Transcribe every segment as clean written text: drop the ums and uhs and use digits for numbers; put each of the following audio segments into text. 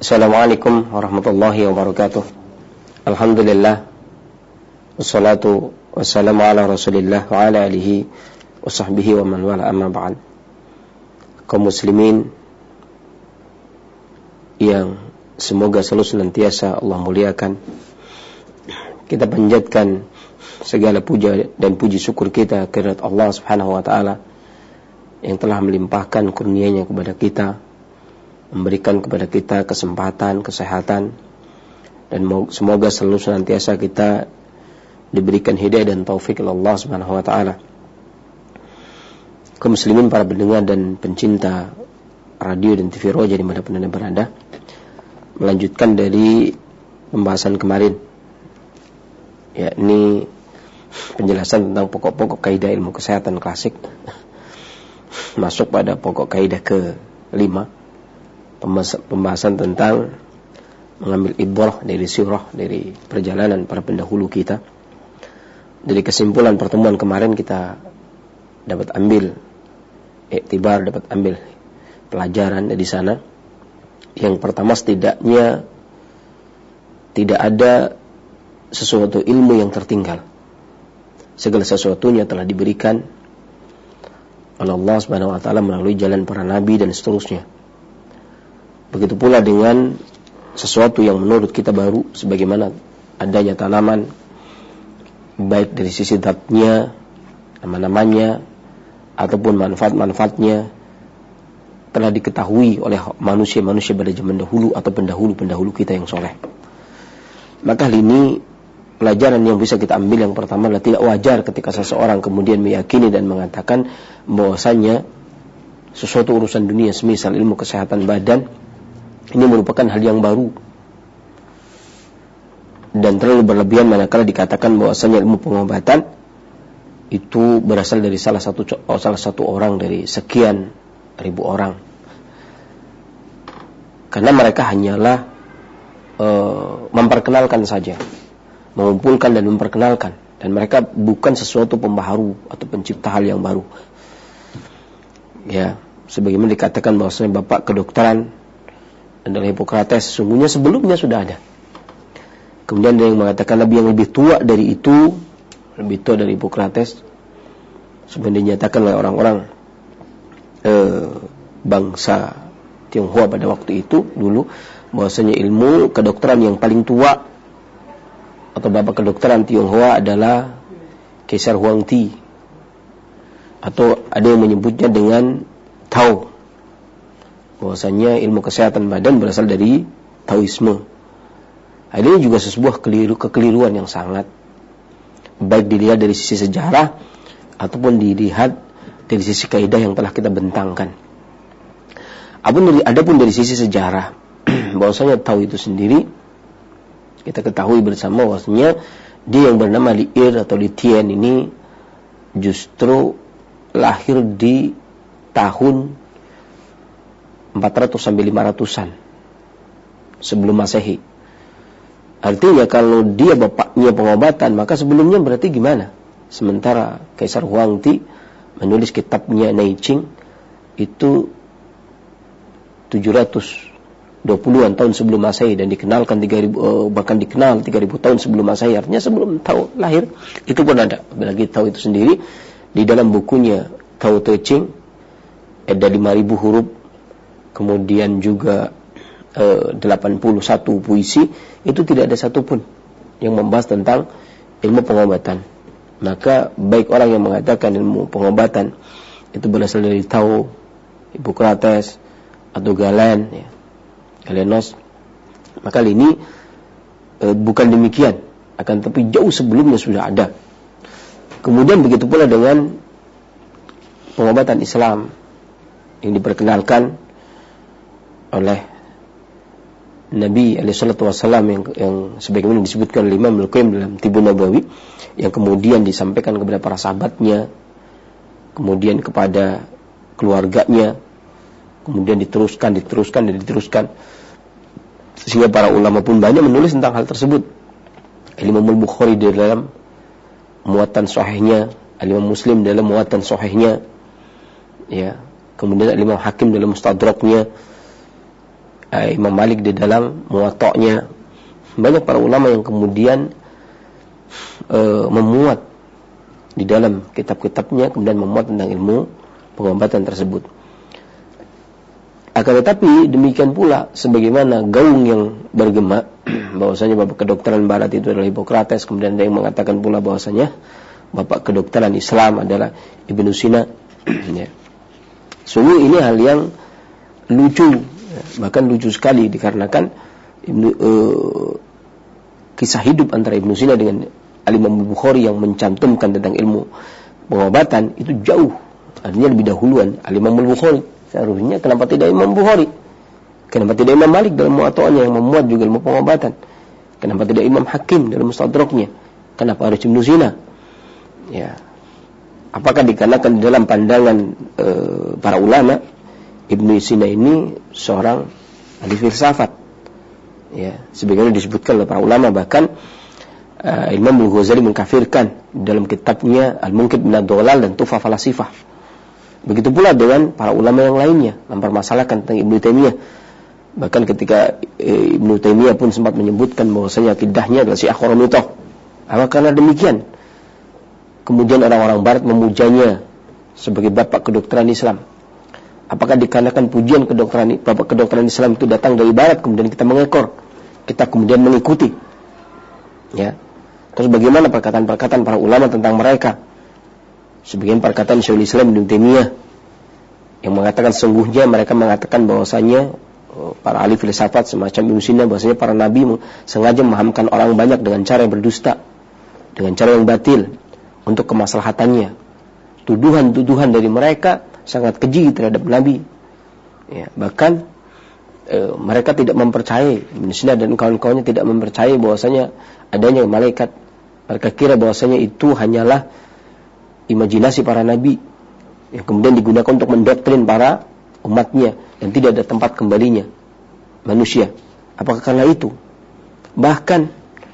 Assalamualaikum warahmatullahi wabarakatuh. Alhamdulillah, wassalatu wassalamu ala rasulillah wa ala alihi wa sahbihi wa man wala, amma ba'd. Kaum muslimin yang semoga selalu senantiasa Allah muliakan, kita panjatkan segala puja dan puji syukur kita kehadirat Allah subhanahu wa ta'ala yang telah melimpahkan kurnia-Nya kepada kita, memberikan kepada kita kesempatan, kesehatan, dan semoga selalu senantiasa kita diberikan hidayah dan taufik oleh Allah Subhanahu wa taala. Kaum muslimin, para pendengar dan pencinta radio dan TV Roja dimanapun Anda berada, melanjutkan dari pembahasan kemarin, yakni penjelasan tentang pokok-pokok kaidah ilmu kesehatan klasik, masuk pada pokok kaidah ke-5, pembahasan tentang mengambil ibrah dari sirah, dari perjalanan para pendahulu kita. Dari kesimpulan pertemuan kemarin kita dapat ambil iktibar, dapat ambil pelajaran dari sana. Yang pertama, setidaknya tidak ada sesuatu ilmu yang tertinggal. Segala sesuatunya telah diberikan oleh Allah Subhanahu wa taala melalui jalan para nabi dan seterusnya. Begitu pula dengan sesuatu yang menurut kita baru, sebagaimana adanya tanaman, baik dari sisi zatnya, nama-namanya, ataupun manfaat-manfaatnya, telah diketahui oleh manusia-manusia pada zaman dahulu atau pendahulu-pendahulu kita yang soleh. Maka hal ini pelajaran yang bisa kita ambil. Yang pertama adalah tidak wajar ketika seseorang kemudian meyakini dan mengatakan bahwasanya sesuatu urusan dunia, semisal ilmu kesehatan badan, ini merupakan hal yang baru, dan terlalu berlebihan manakala dikatakan bahwasanya ilmu pengobatan itu berasal dari salah satu orang dari sekian ribu orang. Karena mereka hanyalah memperkenalkan saja, mengumpulkan dan memperkenalkan, dan mereka bukan sesuatu pembaharu atau pencipta hal yang baru. Ya, sebagaimana dikatakan bahwasanya bapak kedokteran adalah Hippocrates, sesungguhnya sebelumnya sudah ada. Kemudian ada yang mengatakan nabi yang lebih tua dari itu, lebih tua dari Hippocrates. Sebenarnya dinyatakan oleh orang-orang bangsa Tionghoa pada waktu itu dulu, bahwasanya ilmu kedokteran yang paling tua atau bapak kedokteran Tionghoa adalah Kaisar Huangti, atau ada yang menyebutnya dengan Tao, bahwasanya ilmu kesehatan badan berasal dari Taoisme. Ini juga sebuah kekeliruan yang sangat, baik dilihat dari sisi sejarah ataupun dilihat dari sisi kaidah yang telah kita bentangkan. Adapun dari sisi sejarah, bahwasanya Tao itu sendiri kita ketahui bersama bahwasanya dia yang bernama Li Ir atau Li Tian ini justru lahir di tahun 400 sampai 500-an sebelum Masehi. Artinya kalau dia bapaknya pengobatan, maka sebelumnya berarti gimana? Sementara Kaisar Huangti menulis kitabnya Naiqing itu 720-an tahun sebelum Masehi, dan dikenalkan 3000, bahkan dikenal 3000 tahun sebelum Masehi. Artinya sebelum Tao lahir itu pun ada. Apalagi Tao itu sendiri di dalam bukunya Tao Te Ching ada 5000 huruf, kemudian juga 81 puisi, itu tidak ada satupun yang membahas tentang ilmu pengobatan. Maka baik orang yang mengatakan ilmu pengobatan itu berasal dari Tao, Hippocrates, atau Galen, ya, Galenos, maka ini bukan demikian, akan tapi jauh sebelumnya sudah ada. Kemudian begitu pula dengan pengobatan Islam yang diperkenalkan oleh Nabi SAW yang sebagaimana disebutkan oleh Imam Al-Qayyim dalam Tibun Nabawi, yang kemudian disampaikan kepada para sahabatnya, kemudian kepada keluarganya, kemudian diteruskan, sehingga para ulama pun banyak menulis tentang hal tersebut. Imam Al-Bukhari di dalam muatan sahihnya, Imam Muslim dalam muatan sahihnya, ya, kemudian Imam Hakim dalam Mustadraknya, Imam Malik di dalam Muwatta'nya. Banyak para ulama yang kemudian memuat di dalam kitab-kitabnya, kemudian memuat tentang ilmu pengobatan tersebut. Akan tetapi demikian pula sebagaimana gaung yang bergema bahwasanya bapak kedokteran barat itu adalah Hippocrates, kemudian ada yang mengatakan pula bahwasanya bapak kedokteran Islam adalah Ibnu Sina. Ya. Sungguh ini hal yang lucu, bahkan lucu sekali dikarenakan kisah hidup antara Ibnu Sina dengan Al-Imam Bukhari yang mencantumkan tentang ilmu pengobatan itu jauh, artinya lebih dahuluan Al-Imam Bukhari. Seharusnya kenapa tidak Imam Bukhari? Kenapa tidak Imam Malik dalam Muwatta'nya yang memuat juga ilmu pengobatan? Kenapa tidak Imam Hakim dalam Mustadraknya? Kenapa harus Ibnu Sina? Ya. Apakah dikarenakan dalam pandangan para ulama Ibnu Sina ini seorang ahli filsafat? Ya, sebagaimana disebutkan oleh para ulama, bahkan Imam Al-Ghazali mengkafirkan dalam kitabnya Al-Munqidh minad Dhalal dan Tuhfah Falasifah. Begitu pula dengan para ulama yang lainnya mempermasalahkan tentang Ibnu Taimiyah. Bahkan ketika Ibnu Taimiyah pun sempat menyebutkan bahwasanya akidahnya adalah Syiah Qaramithah. Apa karena demikian kemudian orang-orang barat memujanya sebagai bapak kedokteran Islam? Apakah dikarenakan pujian bapak kedokteran Islam itu datang dari barat kemudian kita mengekor, kita kemudian mengikuti? Ya. Terus bagaimana perkataan-perkataan para ulama tentang mereka? Sebagian perkataan Syekhul Islam Ibnu Taimiyah yang mengatakan sesungguhnya mereka mengatakan bahwasanya para ahli filsafat semacam Ibnu Sina bahwasanya para nabi sengaja memahamkan orang banyak dengan cara yang berdusta, dengan cara yang batil untuk kemaslahatannya. Tuduhan-tuduhan dari mereka sangat keji terhadap nabi. Ya, bahkan mereka tidak mempercayai, Ibnu Sina dan kawan-kawannya tidak mempercayai bahwasanya adanya malaikat. Mereka kira bahwasanya itu hanyalah imajinasi para nabi yang kemudian digunakan untuk mendoktrin para umatnya dan tidak ada tempat kembalinya manusia. Apakah karena itu? Bahkan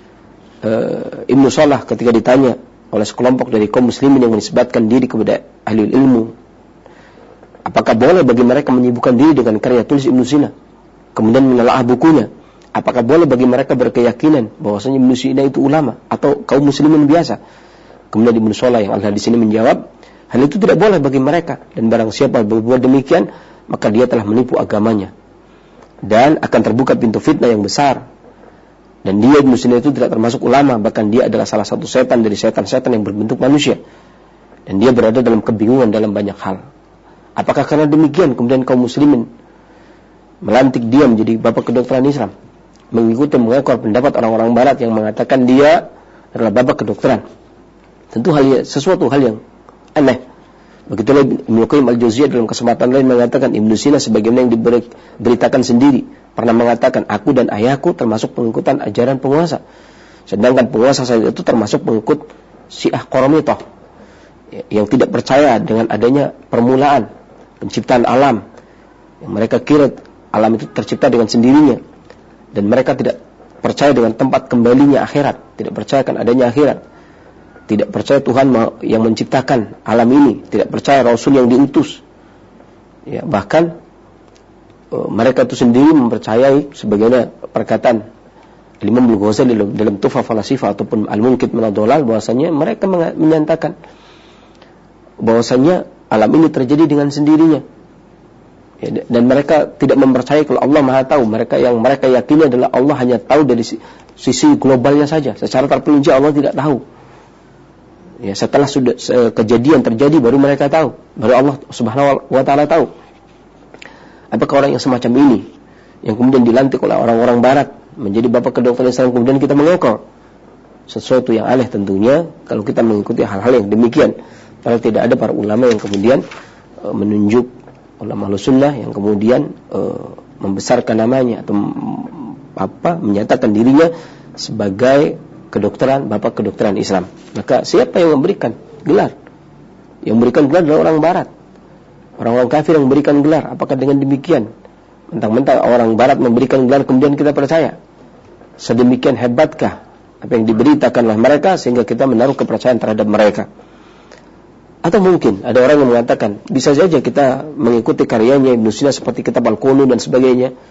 Ibnu Salah ketika ditanya oleh sekelompok dari kaum muslimin yang menisbatkan diri kepada ahli ilmu, apakah boleh bagi mereka menyibukkan diri dengan karya tulis Ibnu Sina kemudian menelaah bukunya? Apakah boleh bagi mereka berkeyakinan bahwasanya Ibnu Sina itu ulama atau kaum muslimin biasa? Kemudian Ibnu Salah yang ada di sini menjawab, hal itu tidak boleh bagi mereka, dan barang siapa berbuat demikian maka dia telah menipu agamanya dan akan terbuka pintu fitnah yang besar. Dan dia Ibnu Sina itu tidak termasuk ulama, bahkan dia adalah salah satu setan dari setan-setan yang berbentuk manusia, dan dia berada dalam kebingungan dalam banyak hal. Apakah karena demikian kemudian kaum muslimin melantik dia menjadi bapak kedokteran Islam, mengikuti mengekor pendapat orang-orang barat yang mengatakan dia adalah bapak kedokteran? Tentu sesuatu hal yang aneh. Begitulah Ibnu Qayyim Al-Jauziyah dalam kesempatan lain mengatakan Ibnu Sina sebagaimana yang diberitakan sendiri pernah mengatakan, aku dan ayahku termasuk pengikutan ajaran penguasa, sedangkan penguasa saya itu termasuk pengikut Syiah Qaramithah yang tidak percaya dengan adanya permulaan penciptaan alam, yang mereka kira alam itu tercipta dengan sendirinya, dan mereka tidak percaya dengan tempat kembalinya akhirat, tidak percaya akan adanya akhirat, tidak percaya Tuhan yang menciptakan alam ini, tidak percaya Rasul yang diutus. Ya, bahkan mereka itu sendiri mempercayai sebagaimana perkataan Imam Al-Ghazali dalam Tuhfah Falasifah ataupun Al-Munqidh minad Dhalal, bahwasanya mereka menyatakan bahwasanya alam ini terjadi dengan sendirinya. Ya, dan mereka tidak mempercayai kalau Allah Maha tahu. Yang mereka yakini adalah Allah hanya tahu dari sisi globalnya saja. Secara terperinci Allah tidak tahu. Ya, setelah sudah kejadian terjadi baru mereka tahu, baru Allah Subhanahu wa taala tahu. Apakah orang yang semacam ini yang kemudian dilantik oleh orang-orang barat menjadi bapak kedokteran Islam kemudian kita mengekor? Sesuatu yang aneh tentunya kalau kita mengikuti hal-hal yang demikian. Karena tidak ada para ulama yang kemudian menunjuk ulama Ahlussunnah yang kemudian membesarkan namanya atau menyatakan dirinya sebagai bapak kedokteran Islam. Maka siapa yang memberikan gelar? Yang memberikan gelar adalah orang barat, orang-orang kafir yang memberikan gelar. Apakah dengan demikian mentang-mentang orang barat memberikan gelar kemudian kita percaya? Sedemikian hebatkah apa yang diberitakan oleh mereka sehingga kita menaruh kepercayaan terhadap mereka? Atau mungkin ada orang yang mengatakan bisa saja kita mengikuti karyanya Ibnu Sina seperti kitab Al-Qunun dan sebagainya,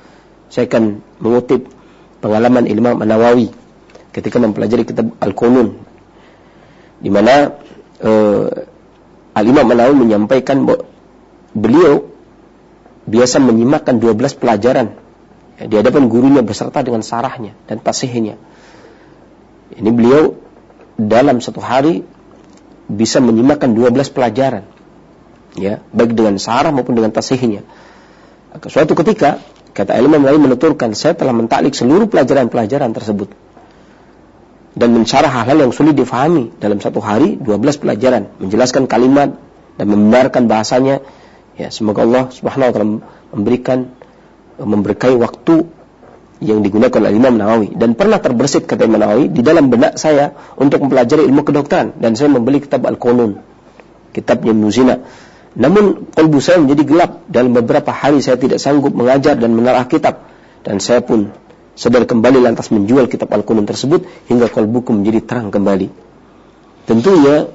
Saya akan mengutip pengalaman Imam An-Nawawi ketika mempelajari kitab Al-Qunun, di mana Al-Imam An-Nawawi menyampaikan bahwa beliau biasa menyimakkan 12 pelajaran di hadapan gurunya beserta dengan sarahnya dan tasihnya. Ini beliau dalam satu hari bisa menyimakkan 12 pelajaran, ya, baik dengan sarah maupun dengan tasihnya. Suatu ketika, kata Imam An-Nawawi menuturkan, saya telah mentaklik seluruh pelajaran-pelajaran tersebut dan mensyarah hal-hal yang sulit difahami dalam satu hari, 12 pelajaran, menjelaskan kalimat dan membenarkan bahasanya. Ya, semoga Allah Subhanahu wa taala memberkahi waktu yang digunakan oleh Imam Nawawi. Dan pernah terbersit, kata Imam Nawawi, di dalam benak saya untuk mempelajari ilmu kedokteran, dan saya membeli kitab Al-Qunun, kitabnya Ibnu Sina. Namun qalbu saya menjadi gelap. Dalam beberapa hari saya tidak sanggup mengajar dan menelaah kitab, dan saya pun sadar kembali lantas menjual kitab Al-Qunun tersebut hingga qalbuku menjadi terang kembali. Tentunya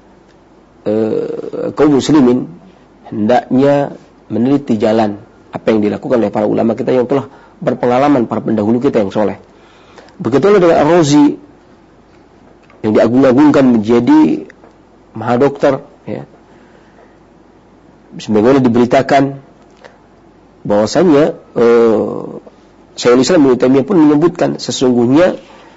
kaum muslimin hendaknya meneliti jalan apa yang dilakukan oleh para ulama kita yang telah berpengalaman, para pendahulu kita yang soleh. Begitulah dengan Ar-Razi yang diagung-agungkan menjadi maha dokter, ya. Sebagaimana diberitakan bahwasanya Syekhul Islam Ibnu Taimiyah pun menyebutkan sesungguhnya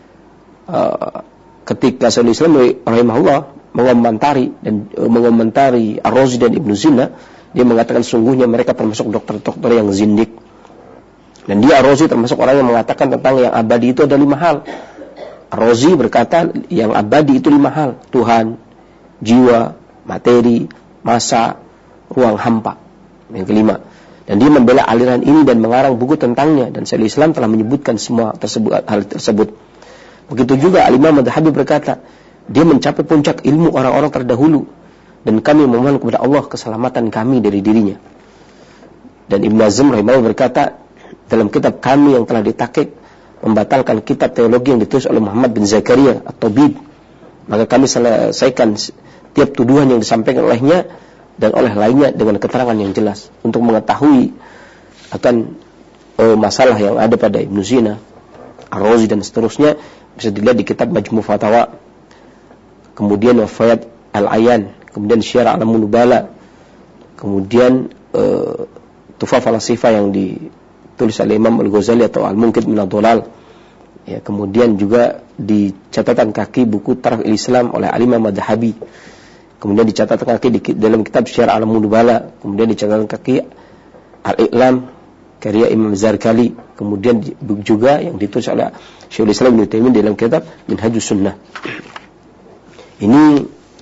ketika Syekhul Islam rahimahullah mengomentari Ar-Razi dan Ibnu Sina, dia mengatakan sungguhnya mereka termasuk dokter-dokter yang zindik. Dan dia Ar-Razi termasuk orang yang mengatakan tentang yang abadi itu ada 5 hal. Ar-Razi berkata yang abadi itu 5 hal: Tuhan, jiwa, materi, masa, ruang hampa. Yang kelima. Dan dia membela aliran ini dan mengarang buku tentangnya, dan Syekhul Islam telah menyebutkan semua hal tersebut. Begitu juga Al-Imam Madhabi berkata, dia mencapai puncak ilmu orang-orang terdahulu, dan kami memohon kepada Allah keselamatan kami dari dirinya. Dan Ibn Hazm rahimahullah berkata, dalam kitab kami yang telah ditakik membatalkan kitab teologi yang ditulis oleh Muhammad bin Zakaria At-Tabib, maka kami selesaikan tiap tuduhan yang disampaikan olehnya dan oleh lainnya dengan keterangan yang jelas. Untuk mengetahui akan masalah yang ada pada Ibnu Sina, Ar-Razi dan seterusnya, bisa dilihat di kitab Majmu' Fatawa, kemudian Wafayat Al-Ayan, kemudian Syiar Alamun Nubala, kemudian Tuhfah Falasifah yang ditulis oleh Imam Al-Ghazali atau Al-Munqidh min ad-Dhalal, ya, kemudian juga di catatan kaki buku Taraf al-Islam oleh Al-Imam Madhabi, kemudian di catatan kaki dalam kitab Syiar Alamun Nubala, kemudian di catatan kaki Al-Iqlam karya Imam Zarkali, kemudian juga yang ditulis oleh Syekhul Islam Ibnu Taimiyah dalam kitab Minhajus Sunnah. Ini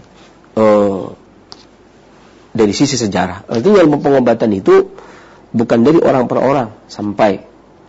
dari sisi sejarah. Artinya ilmu pengobatan itu bukan dari orang per orang, sampai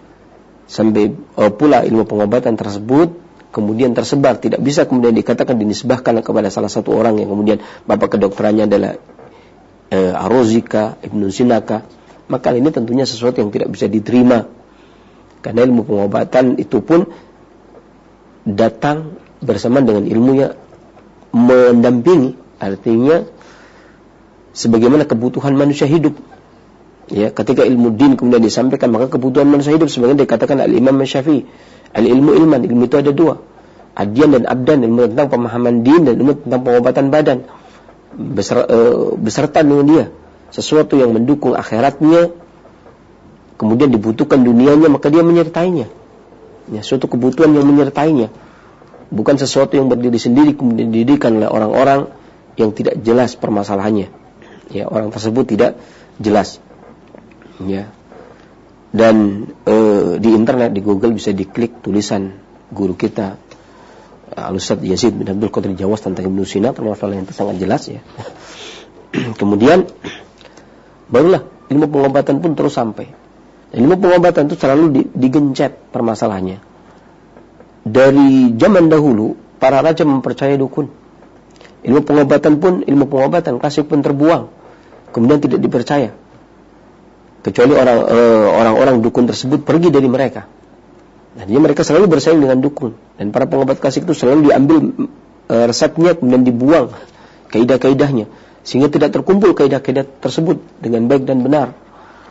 pula ilmu pengobatan tersebut kemudian tersebar, tidak bisa kemudian dikatakan dinisbahkan kepada salah satu orang yang kemudian bapak kedokterannya adalah Ar-Razi kah, Ibnu Sina kah. Maka ini tentunya sesuatu yang tidak bisa diterima, karena ilmu pengobatan itu pun datang bersamaan dengan ilmunya mendampingi, artinya sebagaimana kebutuhan manusia hidup. Ya, ketika ilmu din kemudian disampaikan, maka kebutuhan manusia hidup sebagaimana dikatakan Al-Imam Syafi'i, al-ilmu ilman, ilmu itu ada 2, adyan dan abdan, ilmu tentang pemahaman din dan ilmu tentang pengobatan badan, beserta dengan dia sesuatu yang mendukung akhiratnya, kemudian dibutuhkan dunianya, maka dia menyertainya. Ya, suatu kebutuhan yang menyertainya, bukan sesuatu yang berdiri sendiri kemudian didirikan oleh orang-orang yang tidak jelas permasalahannya. Ya, orang tersebut tidak jelas. Ya. Dan di internet, di Google bisa diklik tulisan guru kita Al-Ustaz Yazid bin Abdul Qadir Jawas tentang Ibnu Sina, termasuk yang sangat jelas, ya. Kemudian barulah ilmu pengobatan pun terus sampai. Ilmu pengobatan itu selalu digencet permasalahannya. Dari zaman dahulu para raja mempercayai dukun. Ilmu pengobatan pun, ilmu pengobatan klasik pun terbuang, kemudian tidak dipercaya, kecuali orang-orang dukun tersebut pergi dari mereka. Jadi mereka selalu bersaing dengan dukun, dan para pengobat klasik itu selalu diambil resepnya kemudian dibuang kaidah-kaidahnya, sehingga tidak terkumpul kaidah-kaidah tersebut dengan baik dan benar.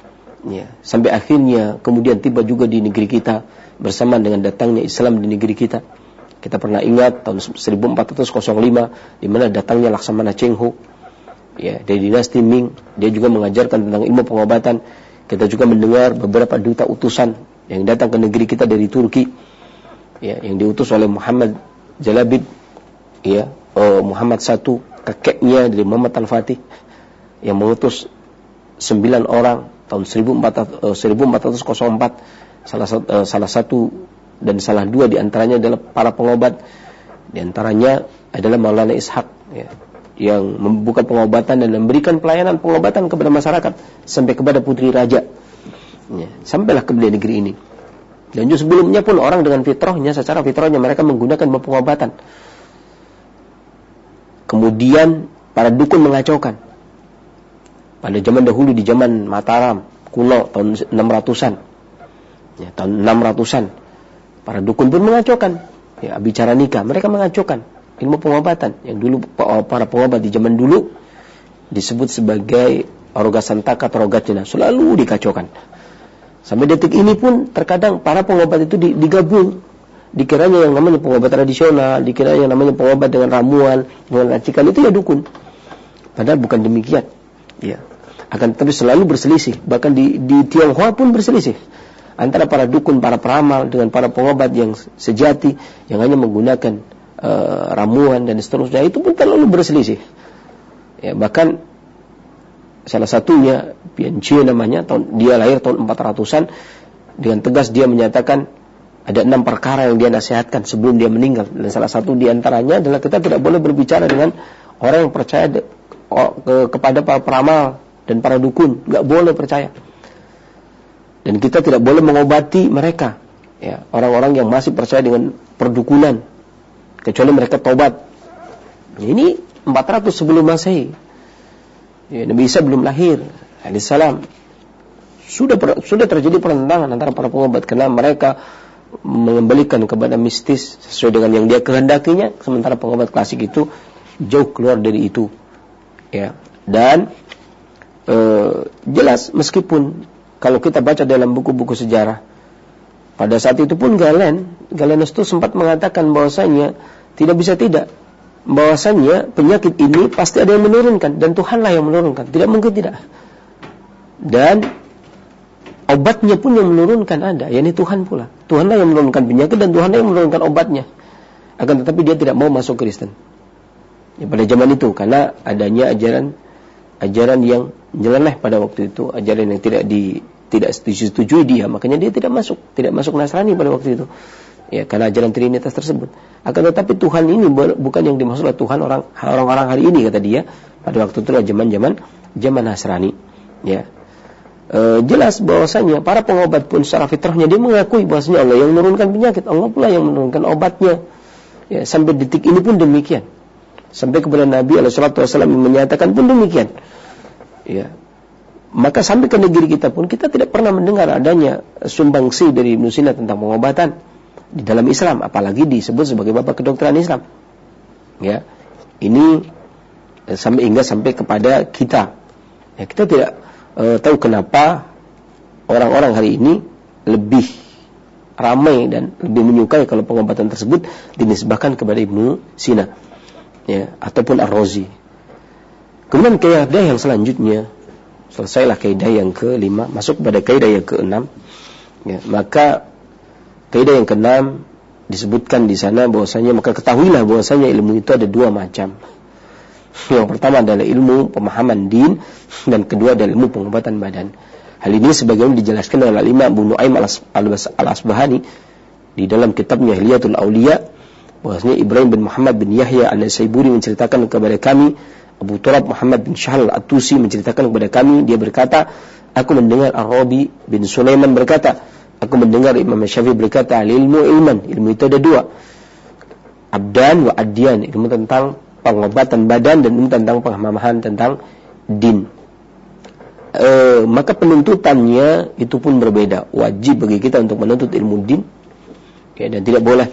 Ya, sampai akhirnya kemudian tiba juga di negeri kita bersamaan dengan datangnya Islam di negeri kita. Kita pernah ingat tahun 1405 di mana datangnya Laksamana Cheng Ho, ya, dari dinasti Ming. Dia juga mengajarkan tentang ilmu pengobatan. Kita juga mendengar beberapa duta utusan yang datang ke negeri kita dari Turki, ya, yang diutus oleh Muhammad Jalabid, ya, Muhammad I, kakeknya dari Muhammad Al-Fatih, yang mengutus 9 orang tahun 1404. Salah satu dan salah dua di antaranya adalah para pengobat. Di antaranya adalah Maulana Ishaq, ya, yang membuka pengobatan dan memberikan pelayanan pengobatan kepada masyarakat sampai kepada putri raja, ya, sampailah ke negeri ini. Dan juga sebelumnya pun orang dengan fitrahnya, secara fitrahnya mereka menggunakan pengobatan. Kemudian para dukun mengacaukan. Pada zaman dahulu di zaman Mataram kuno tahun 600-an, ya, tahun 600-an, para dukun pun mengacaukan, ya, bicara nikah, mereka mengacaukan ilmu pengobatan yang dulu para pengobat di zaman dulu disebut sebagai Aroga Santaka atau Rogacina, selalu dikacaukan. Sampai detik ini pun terkadang para pengobat itu digabung, dikiranya yang namanya pengobat tradisional, dikiranya yang namanya pengobat dengan ramuan, dengan racikan, itu ya dukun. Padahal bukan demikian, ya. Akan tetapi selalu berselisih, bahkan di Tionghoa pun berselisih antara para dukun, para peramal dengan para pengobat yang sejati yang hanya menggunakan ramuan dan seterusnya, itu pun terlalu berselisih. Ya, bahkan salah satunya Pian Chie namanya, dia lahir tahun 400-an, dengan tegas dia menyatakan ada 6 perkara yang dia nasihatkan sebelum dia meninggal, dan salah satu di antaranya adalah kita tidak boleh berbicara dengan orang yang percaya kepada para peramal dan para dukun, nggak boleh percaya. Dan kita tidak boleh mengobati mereka, ya, orang-orang yang masih percaya dengan perdukunan, kecuali mereka tobat. Ini 400 sebelum Masehi, ya, Nabi Isa belum lahir alaihissalam. Sudah terjadi pertentangan antara para pengobat karena mereka mengembalikan kepada mistis sesuai dengan yang dia kehendakinya, sementara pengobat klasik itu jauh keluar dari itu, ya. Dan jelas meskipun kalau kita baca dalam buku-buku sejarah, pada saat itu pun Galenus itu sempat mengatakan bahwasanya tidak bisa tidak, bahwasanya penyakit ini pasti ada yang menurunkan dan Tuhanlah yang menurunkan, tidak mungkin tidak. Dan obatnya pun yang menurunkan ada, yakni Tuhan pula. Tuhanlah yang menurunkan penyakit dan Tuhanlah yang menurunkan obatnya. Akan tetapi dia tidak mau masuk Kristen, ya, pada zaman itu, karena adanya ajaran yang nyeleneh pada waktu itu, ajaran yang tidak disetujui dia, makanya dia tidak masuk Nasrani pada waktu itu, ya, karena ajaran Trinitas tersebut. Akan tetapi Tuhan ini bukan yang dimaksud oleh Tuhan orang-orang hari ini, kata dia. Pada waktu itu zaman Nasrani, ya. Jelas bahwasanya para pengobat pun secara fitrahnya dia mengakui bahwasanya Allah yang menurunkan penyakit, Allah pula yang menurunkan obatnya, ya, sampai detik ini pun demikian. Sampai kepada Nabi SAW yang menyatakan pun demikian, ya. Maka sampai ke negeri kita pun kita tidak pernah mendengar adanya sumbangsi dari Ibnu Sina tentang pengobatan di dalam Islam, apalagi disebut sebagai bapak kedokteran Islam, ya. Ini sampai kepada kita, ya, kita tidak tahu kenapa orang-orang hari ini lebih ramai dan lebih menyukai kalau pengobatan tersebut dinisbahkan kepada Ibnu Sina, ya, ataupun Ar-Razi. Kemudian kaidah yang selanjutnya, selesailah kaidah yang ke-5, masuk pada kaidah yang ke-6, ya. Maka kaidah yang ke-6 disebutkan di sana bahwasanya, maka ketahuilah bahwasanya ilmu itu ada 2 macam. Yang pertama adalah ilmu pemahaman din, dan kedua adalah ilmu pengobatan badan. Hal ini sebagaimana dijelaskan oleh Imam Abu Nu'aim al-Asbahani di dalam kitabnya Hilyatul Auliya, bahwasanya Ibrahim bin Muhammad bin Yahya an-Nasaiburi menceritakan kepada kami, Abu Turab Muhammad bin Syahal At-Tusi menceritakan kepada kami, dia berkata, aku mendengar Ar-Rabi bin Sulaiman berkata, aku mendengar Imam Syafi'i berkata, ilmu itu ada 2, abdan wa adyan, ilmu tentang pengobatan badan dan ilmu tentang pemahaman tentang din. Maka penuntutannya itu pun berbeda. Wajib bagi kita untuk menuntut ilmu din, ya, dan tidak boleh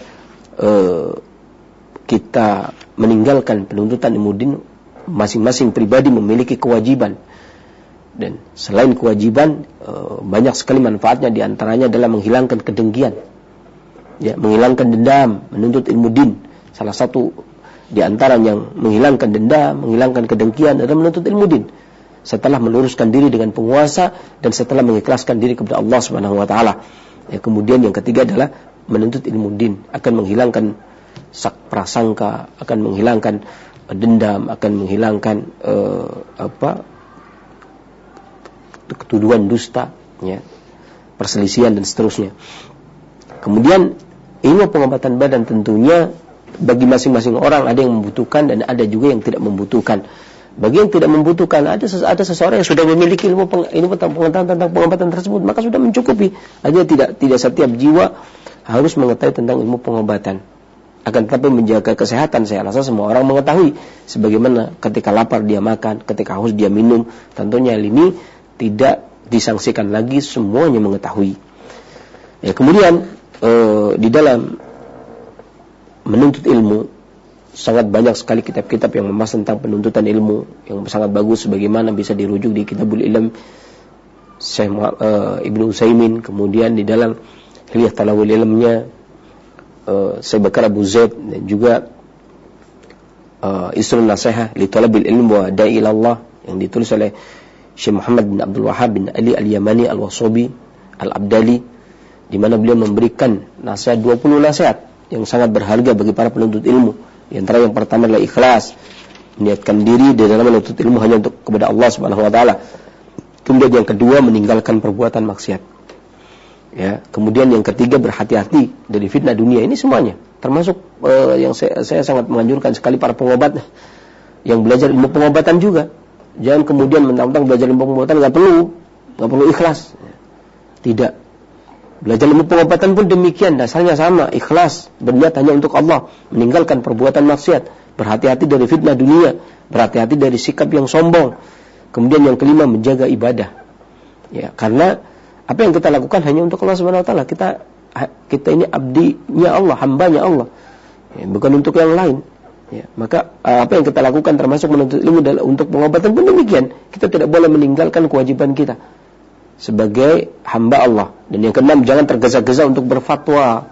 kita meninggalkan penuntutan ilmu din. Masing-masing pribadi memiliki kewajiban Dan selain kewajiban, banyak sekali manfaatnya, diantaranya adalah menghilangkan kedengkian, ya, menghilangkan dendam, menuntut ilmu din. Salah satu diantara yang menghilangkan dendam, menghilangkan kedengkian adalah menuntut ilmu din. Setelah meluruskan diri dengan penguasa dan setelah mengikhlaskan diri kepada Allah Subhanahu wa taala. Ya, kemudian yang ketiga adalah menuntut ilmu din, akan menghilangkan prasangka, akan menghilangkan dendam, akan menghilangkan ketuduhan dusta, ya, perselisihan dan seterusnya. Kemudian ilmu pengobatan badan tentunya bagi masing-masing orang ada yang membutuhkan dan ada juga yang tidak membutuhkan. Bagi yang tidak membutuhkan, ada seseorang yang sudah memiliki ilmu pengetahuan tentang pengobatan tersebut, maka sudah mencukupi. Hanya tidak setiap jiwa harus mengetahui tentang ilmu pengobatan. Akan tetapi menjaga kesehatan, saya rasa semua orang mengetahui. Sebagaimana ketika lapar dia makan, ketika haus dia minum. Tentunya hal ini tidak disangsikan lagi, semuanya mengetahui. Ya, kemudian di dalam menuntut ilmu sangat banyak sekali kitab-kitab yang membahas tentang penuntutan ilmu yang sangat bagus, sebagaimana bisa dirujuk di Kitabul Ilm Syekh Ibnu Utsaimin, kemudian di dalam Hilyah Talawul Ilmnya Syekh Bakar Abu Zaid, dan juga Isrun Nasihah li Talabil Ilm wa Da'i ila Allah yang ditulis oleh Syekh Muhammad bin Abdul Wahhab bin Ali Al-Yamani Al-Wasobi Al-Abdali, di mana beliau memberikan nasihat 20 nasihat yang sangat berharga bagi para penuntut ilmu. Di antara yang pertama adalah ikhlas, meniatkan diri di dalam menuntut ilmu hanya untuk kepada Allah Subhanahu wa taala. Kemudian yang kedua, meninggalkan perbuatan maksiat. Ya, kemudian yang ketiga, berhati-hati dari fitnah dunia. Ini semuanya termasuk yang saya sangat menganjurkan sekali para pengobat yang belajar ilmu pengobatan juga. Jangan kemudian mentang-mentang belajar ilmu pengobatan enggak perlu ikhlas. Tidak. Belajar ilmu pengobatan pun demikian, dasarnya sama, ikhlas, berniat hanya untuk Allah, meninggalkan perbuatan maksiat, berhati-hati dari fitnah dunia, berhati-hati dari sikap yang sombong. Kemudian yang kelima, menjaga ibadah. Ya, karena apa yang kita lakukan hanya untuk Allah Subhanahu wa taala. Kita ini abdinya Allah, hambanya Allah. Ya, bukan untuk yang lain. Ya, maka apa yang kita lakukan termasuk menuntut ilmu untuk pengobatan pun demikian. Kita tidak boleh meninggalkan kewajiban kita sebagai hamba Allah. Dan yang keenam, jangan tergesa-gesa untuk berfatwa.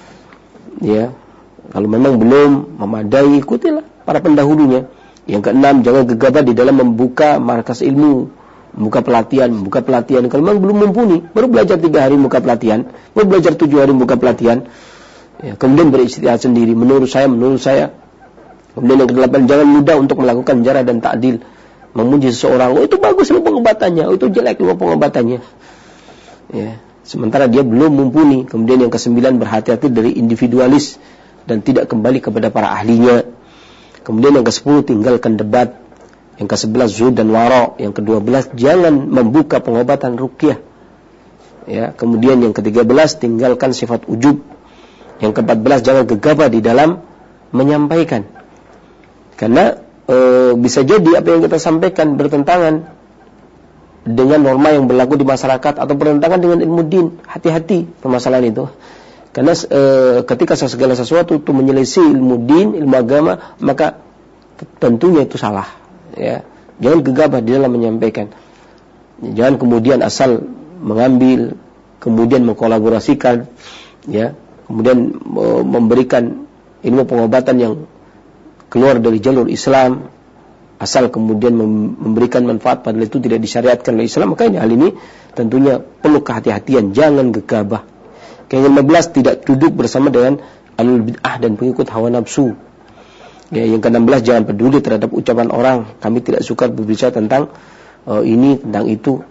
Ya, kalau memang belum memadai, ikutilah para pendahulunya. Yang keenam, jangan gegabah di dalam membuka markas ilmu, membuka pelatihan. Kalau memang belum mumpuni, baru belajar 3 hari membuka pelatihan, baru belajar 7 hari membuka pelatihan. Ya, kemudian beristihad sendiri, menurut saya. Kemudian yang ke-8, jangan mudah untuk melakukan jarah dan ta'dil, memuji seseorang, oh itu bagus ilmu pengobatannya, oh itu jelek ilmu pengobatannya. Ya, sementara dia belum mumpuni. Kemudian yang ke-9, berhati-hati dari individualis dan tidak kembali kepada para ahlinya. Kemudian yang ke-10, tinggalkan debat. Yang ke-11, zuhud dan wara. Yang ke-12, jangan membuka pengobatan ruqyah. Ya, kemudian yang ke-13, tinggalkan sifat ujub. Yang ke-14, jangan gegabah di dalam menyampaikan. Karena bisa jadi apa yang kita sampaikan bertentangan dengan norma yang berlaku di masyarakat atau bertentangan dengan ilmu din. Hati-hati permasalahan itu. Karena ketika segala sesuatu itu menyelisih ilmu din, ilmu agama, maka tentunya itu salah. Ya, jangan gegabah di dalam menyampaikan. Jangan kemudian asal mengambil, kemudian mengkolaborasikan, ya, kemudian memberikan ilmu pengobatan yang keluar dari jalur Islam, asal kemudian memberikan manfaat padahal itu tidak disyariatkan oleh Islam. Makanya hal ini tentunya perlu kehati-hatian, jangan gegabah. Yang 15, tidak duduk bersama dengan ahlul bid'ah dan pengikut hawa nafsu. Ya, yang ke-16, jangan peduli terhadap ucapan orang. Kami tidak suka berbicara tentang ini, tentang itu.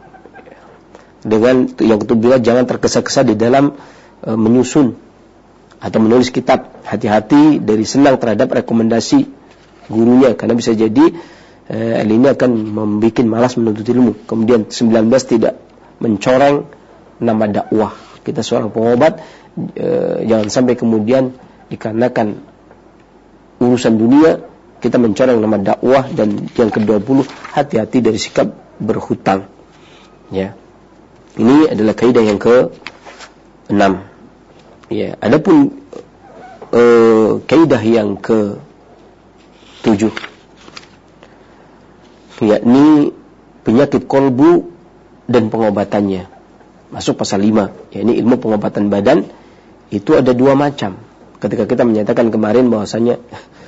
Dengan yang ke-17, jangan tergesa-gesa di dalam menyusun atau menulis kitab. Hati-hati dari senang terhadap rekomendasi gurunya, karena bisa jadi ini akan membuat malas menuntut ilmu. Kemudian 19, tidak mencoreng nama dakwah. Kita seorang pengobat, jangan sampai kemudian dikarenakan urusan dunia kita mencoreng nama dakwah. Dan yang ke-20, hati-hati dari sikap berhutang. Ya, ini adalah kaidah yang ke-6. Ya, adapun kaidah yang ke-7, yakni penyakit kolbu dan pengobatannya. Masuk pasal 5, yakni ilmu pengobatan badan itu ada 2 macam. Ketika kita menyatakan kemarin bahwasanya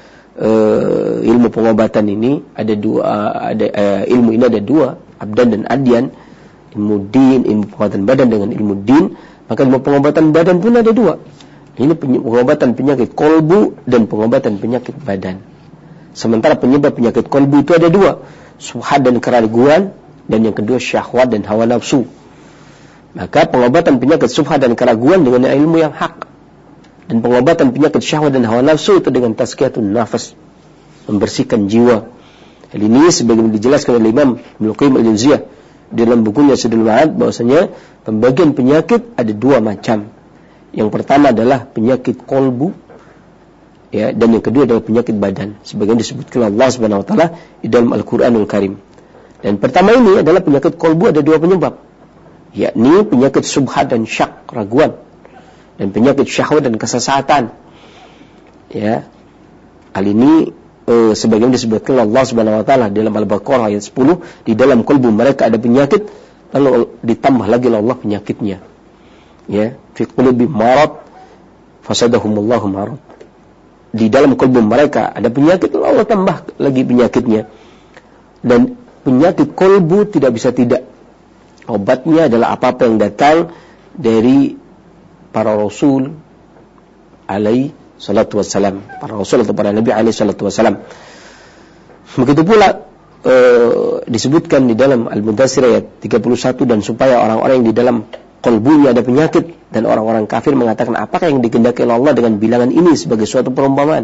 ilmu pengobatan ini ada 2, ilmu ini ada 2, abdan dan adyan, ilmu din, ilmu pengobatan badan dengan ilmu din, maka ilmu pengobatan badan pun ada 2. Ini pengobatan penyakit kolbu dan pengobatan penyakit badan. Sementara penyebab penyakit kolbu itu ada 2, syubhat dan keraguan, dan yang kedua syahwat dan hawa nafsu. Maka pengobatan penyakit syubhat dan keraguan dengan ilmu yang hak, dan pengobatan penyakit syahwat dan hawa nafsu itu dengan tazkiyatun nafas, membersihkan jiwa. Hal ini sebagaimana dijelaskan oleh Imam Ibnu Qayyim al-Jauziyah dalam bukunya Zadul Ma'ad, bahwasanya pembagian penyakit ada 2 macam. Yang pertama adalah penyakit kolbu, ya, dan yang kedua adalah penyakit badan, sebagaimana disebutkan Allah Subhanahu wa taala di dalam Al-Qur'anul Karim. Dan pertama ini adalah penyakit kolbu, ada 2 penyebab, yakni penyakit subhat dan syak, raguan, dan penyakit syahwat dan kesesatan. Ya, hal ini sebagaimana disebutkan Allah Subhanahu wa taala dalam Al-Baqarah ayat 10, di dalam kolbu mereka ada penyakit, lalu ditambah lagi oleh Allah penyakitnya. Ya, fi qulubi marad fasadahumullahu marad. Di dalam kolbu mereka ada penyakit, lalu Allah tambah lagi penyakitnya. Dan penyakit kolbu tidak bisa tidak, obatnya adalah apa-apa yang datang dari para rasul alaihi salatu wassalam, para rasul atau para nabi alaihi salatu wassalam. Begitu pula disebutkan di dalam Al-Mudaththir ayat 31, dan supaya orang-orang yang di dalam kolbunya ada penyakit, dan orang-orang kafir mengatakan apakah yang dikehendaki Allah dengan bilangan ini sebagai suatu perumpamaan.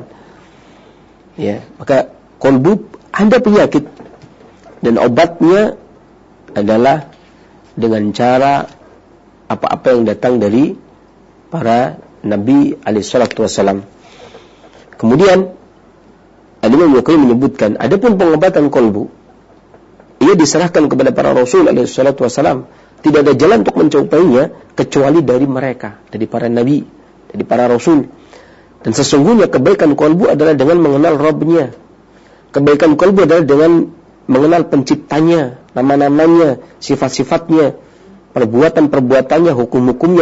Ya, maka kolbu ada penyakit, dan obatnya adalah dengan cara apa-apa yang datang dari para nabi alaihi salatu wassalam. Kemudian Al-Imam Ibnu Qayyim menyebutkan, adapun pengobatan kolbu, ia diserahkan kepada para rasul alaihi salatu wassalam. Tidak ada jalan untuk mencapainya kecuali dari mereka, dari para nabi, dari para rasul. Dan sesungguhnya kebaikan kolbu adalah dengan mengenal Rabb-nya. Kebaikan kolbu adalah dengan mengenal penciptanya, nama-namanya, sifat-sifatnya, perbuatan-perbuatannya, hukum-hukumnya,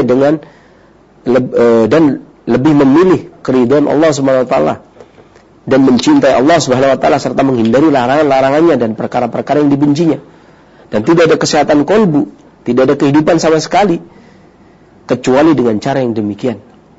dan lebih memilih keridhaan Allah Subhanahu wa taala, dan mencintai Allah Subhanahu wa taala, serta menghindari larangan-larangannya dan perkara-perkara yang dibencinya. Dan tidak ada kesehatan kolbu, tidak ada kehidupan sama sekali kecuali dengan cara yang demikian.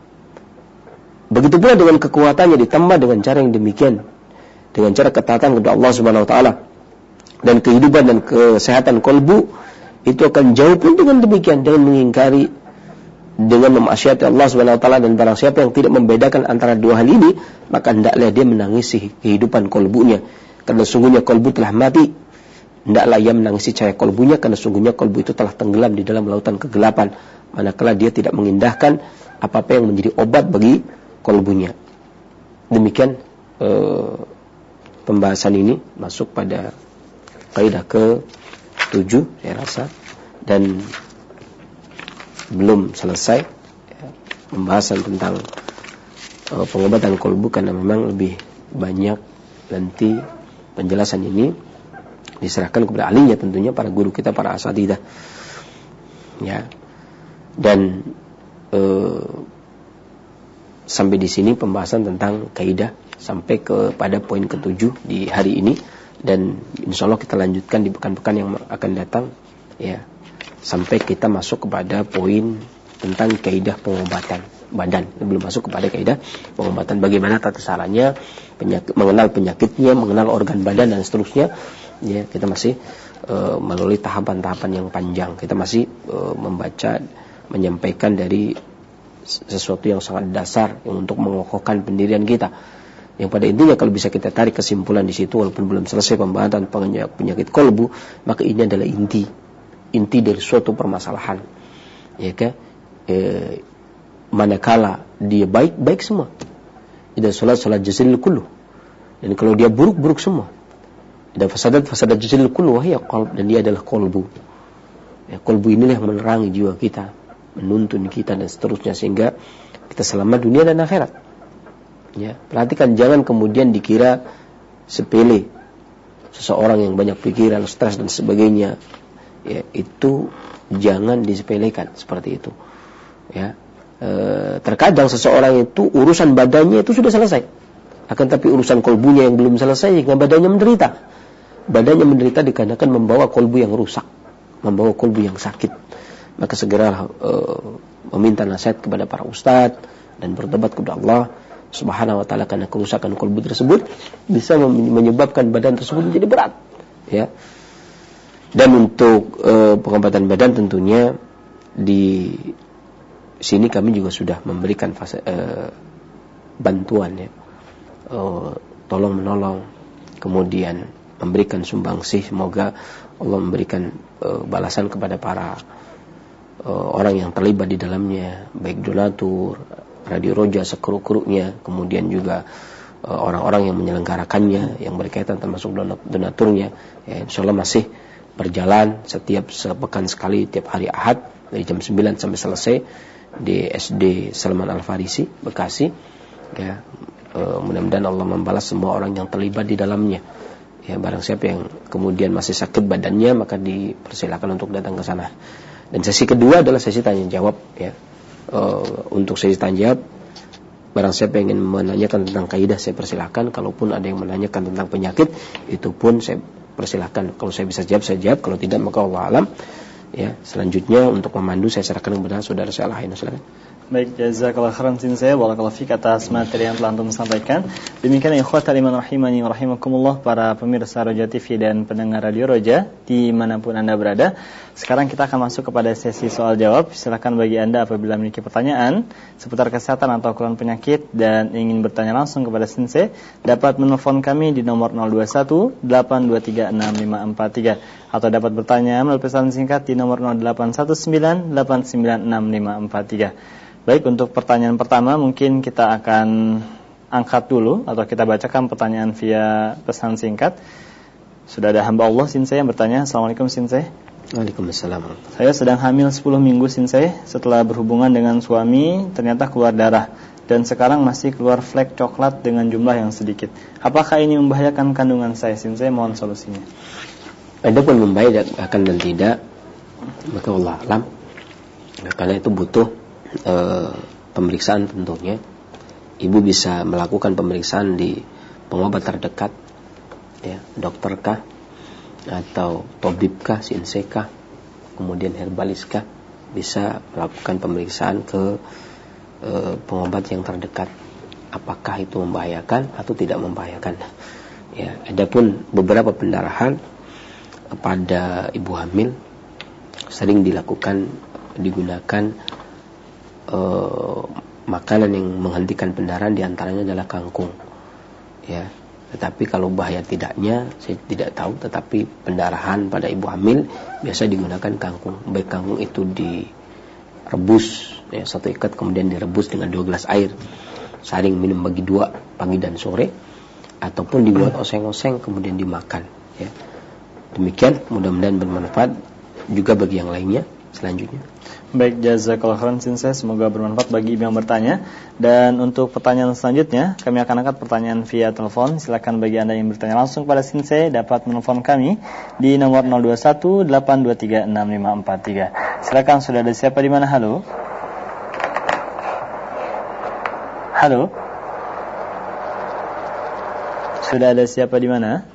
Begitu pula dengan kekuatannya ditambah dengan cara yang demikian, dengan cara ketaatan kepada Allah Subhanahu wa taala. Dan kehidupan dan kesehatan kolbu itu akan jauh pun dengan demikian, dengan mengingkari, dengan memaksiati Allah Subhanahu wa taala. Dan barang siapa yang tidak membedakan antara 2 hal ini, maka hendaklah dia menangisi kehidupan kolbunya, karena sungguhnya kolbu telah mati. Hendaklah ia menangisi cahaya kolbunya, karena sungguhnya kolbu itu telah tenggelam di dalam lautan kegelapan, manakala dia tidak mengindahkan apa-apa yang menjadi obat bagi kolbunya. Demikian pembahasan ini masuk pada kaidah ke-7 saya rasa, dan belum selesai pembahasan tentang pengobatan kolbu, karena memang lebih banyak nanti penjelasan ini diserahkan kepada ahlinya, tentunya para guru kita, para asatidzah. Ya. Dan sampai di sini pembahasan tentang kaidah, sampai kepada poin ke-7 di hari ini, dan insyaallah kita lanjutkan di pekan-pekan yang akan datang, ya, sampai kita masuk kepada poin tentang kaidah pengobatan badan. Belum masuk kepada kaidah pengobatan, bagaimana tata caranya, mengenal penyakitnya, mengenal organ badan dan seterusnya. Ya, kita masih melalui tahapan-tahapan yang panjang. Kita masih membaca, menyampaikan dari sesuatu yang sangat dasar yang untuk mengokohkan pendirian kita. Yang pada intinya kalau bisa kita tarik kesimpulan di situ, walaupun belum selesai pembahasan penyakit kolbu, maka ini adalah inti dari suatu permasalahan. Ya kan? Manakala dia baik semua. Idza salat jasadil kullu. Dan kalau dia buruk semua. Idza fasadat jasadil kullu wa hiya qalb, dan dia adalah kolbu. Ya, kolbu inilah yang menerangi jiwa kita, menuntun kita dan seterusnya, sehingga kita selamat dunia dan akhirat. Ya, perhatikan, jangan kemudian dikira sepele seseorang yang banyak pikiran, stres dan sebagainya, ya itu jangan disepelekan seperti itu. Ya, terkadang seseorang itu urusan badannya itu sudah selesai, akan tapi urusan kolbunya yang belum selesai sehingga badannya menderita. Badannya menderita dikarenakan membawa kolbu yang rusak, membawa kolbu yang sakit. Maka segeralah meminta nasihat kepada para ustadz dan bertobat kepada Allah Subhanahu wa taala, karena kerusakan kolbu tersebut bisa menyebabkan badan tersebut menjadi berat, ya. Dan untuk pengobatan badan tentunya di sini kami juga sudah memberikan bantuan, ya, tolong menolong, kemudian memberikan sumbangsih. Semoga Allah memberikan balasan kepada para orang yang terlibat di dalamnya, baik donatur Radio Roja sekeruk-keruknya, kemudian juga orang-orang yang menyelenggarakannya, yang berkaitan termasuk donaturnya. Ya, insya Allah masih berjalan setiap sepekan sekali, tiap hari Ahad dari jam 9 sampai selesai di SD Salman Al-Farisi, Bekasi. Ya, mudah-mudahan Allah membalas semua orang yang terlibat di dalamnya. Ya, barang siapa yang kemudian masih sakit badannya, maka dipersilakan untuk datang ke sana. Dan sesi kedua adalah sesi tanya jawab, ya. Untuk sesi tanya jawab, barang siapa yang ingin menanyakan tentang kaidah, saya persilakan. Kalaupun ada yang menanyakan tentang penyakit, itu pun saya persilakan. Kalau saya bisa jawab, saya jawab. Kalau tidak, maka Allah alam. Ya, selanjutnya untuk memandu saya serahkan kepada saudara saya lain. Silakan. Baik, jazakallahu khairan saya, barakallahu fik atas materi yang telah antum sampaikan. Demikian ikhwatal iman rahimani wa rahimakumullah, para pemirsa Roja TV dan pendengar Radio Roja dimanapun Anda berada. Sekarang kita akan masuk kepada sesi soal jawab. Silakan bagi Anda apabila memiliki pertanyaan seputar kesehatan atau keluhan penyakit dan ingin bertanya langsung kepada Sensei, dapat menelpon kami di nomor 021 823 6543 atau dapat bertanya melalui pesan singkat di nomor 0819 896543. Baik, untuk pertanyaan pertama mungkin kita akan angkat dulu atau kita bacakan pertanyaan via pesan singkat. Sudah ada hamba Allah Sinsei yang bertanya. Assalamualaikum Sinsei. Waalaikumsalam. Saya sedang hamil 10 minggu Sinsei. Setelah berhubungan dengan suami ternyata keluar darah dan sekarang masih keluar flek coklat dengan jumlah yang sedikit. Apakah ini membahayakan kandungan saya Sinsei? Mohon solusinya. Adapun membahayakan dan tidak, maka Allah alam. Karena itu butuh pemeriksaan tentunya. Ibu bisa melakukan pemeriksaan di pengobat terdekat, ya, dokterkah atau tabibkah, sinsekah, kemudian herbaliskah, bisa melakukan pemeriksaan ke pengobat yang terdekat. Apakah itu membahayakan atau tidak membahayakan? Ya, adapun beberapa pendarahan pada ibu hamil sering digunakan makanan yang menghentikan pendarahan, diantaranya adalah kangkung, ya. Tetapi kalau bahaya tidaknya saya tidak tahu. Tetapi pendarahan pada ibu hamil biasa digunakan kangkung. Baik kangkung itu direbus, ya, 1 ikat kemudian direbus dengan 2 gelas air, saring minum bagi 2 pagi dan sore, ataupun dibuat oseng-oseng kemudian dimakan, ya. Demikian, mudah-mudahan bermanfaat juga bagi yang lainnya selanjutnya. Baik, jazakallahu khairan Sensei, semoga bermanfaat bagi ibu yang bertanya. Dan untuk pertanyaan selanjutnya, kami akan angkat pertanyaan via telepon. Silakan bagi Anda yang bertanya langsung kepada Sensei dapat menelpon kami di nomor 021 823 6543. Silakan, sudah ada siapa di mana? Halo. Halo. Sudah ada siapa di mana?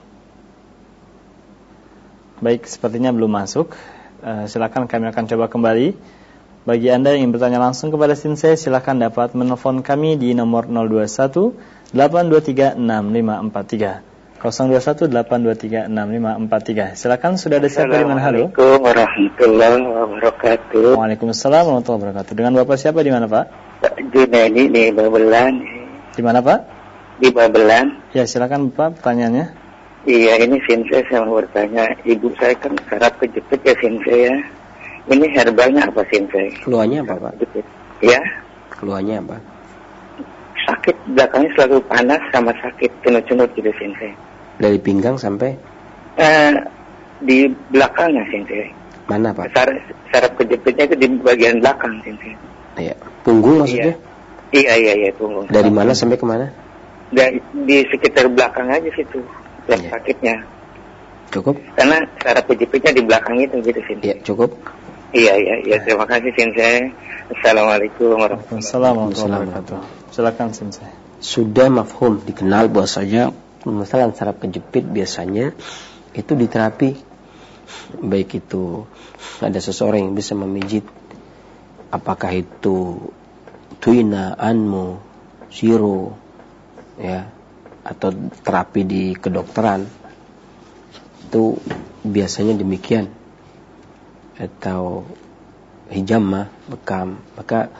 Baik, sepertinya belum masuk. Silakan, kami akan coba kembali. Bagi Anda yang bertanya langsung kepada Sensei, silakan dapat menelpon kami di nomor 021 823 6543. 021 823 6543. Silakan, sudah ada siapa di mana? Halo. Assalamualaikum warahmatullahi wabarakatuh. Waalaikumsalam warahmatullahi wabarakatuh. Dengan Bapak siapa di mana, Pak? Junaidi di Babelan. Di mana, Pak? Di Babelan. Ya, silakan Bapak pertanyaannya. Iya, ini Sensei, saya mau bertanya. Ibu saya kan saraf kejepit ya Sensei ya. Ini herbalnya apa Sensei? Keluhannya apa, Pak? Ya. Keluhannya apa? Sakit belakangnya selalu panas sama sakit cenut-cenut gitu Sensei. Dari pinggang sampai? Di belakangnya Sensei. Mana, Pak? Saraf kejepitnya itu di bagian belakang Sensei. Iya. Punggung maksudnya? Iya, punggung. Dari mana sampai kemana? Di sekitar belakang aja situ. Iya. Sakitnya. Cukup? Karena saraf kejepitnya di belakang itu gitu Sensei. Ya, cukup. Iya. Terima kasih Sensei. Assalamualaikum warahmatullahi wabarakatuh. Silakan Sensei. Sudah mafhum, dikenal bahwasanya permasalahan saraf kejepit biasanya itu diterapi. Baik itu ada seseorang yang bisa memijit, apakah itu tuina, anmo, siro, ya, atau terapi di kedokteran, itu biasanya demikian, atau hijamah, bekam. Maka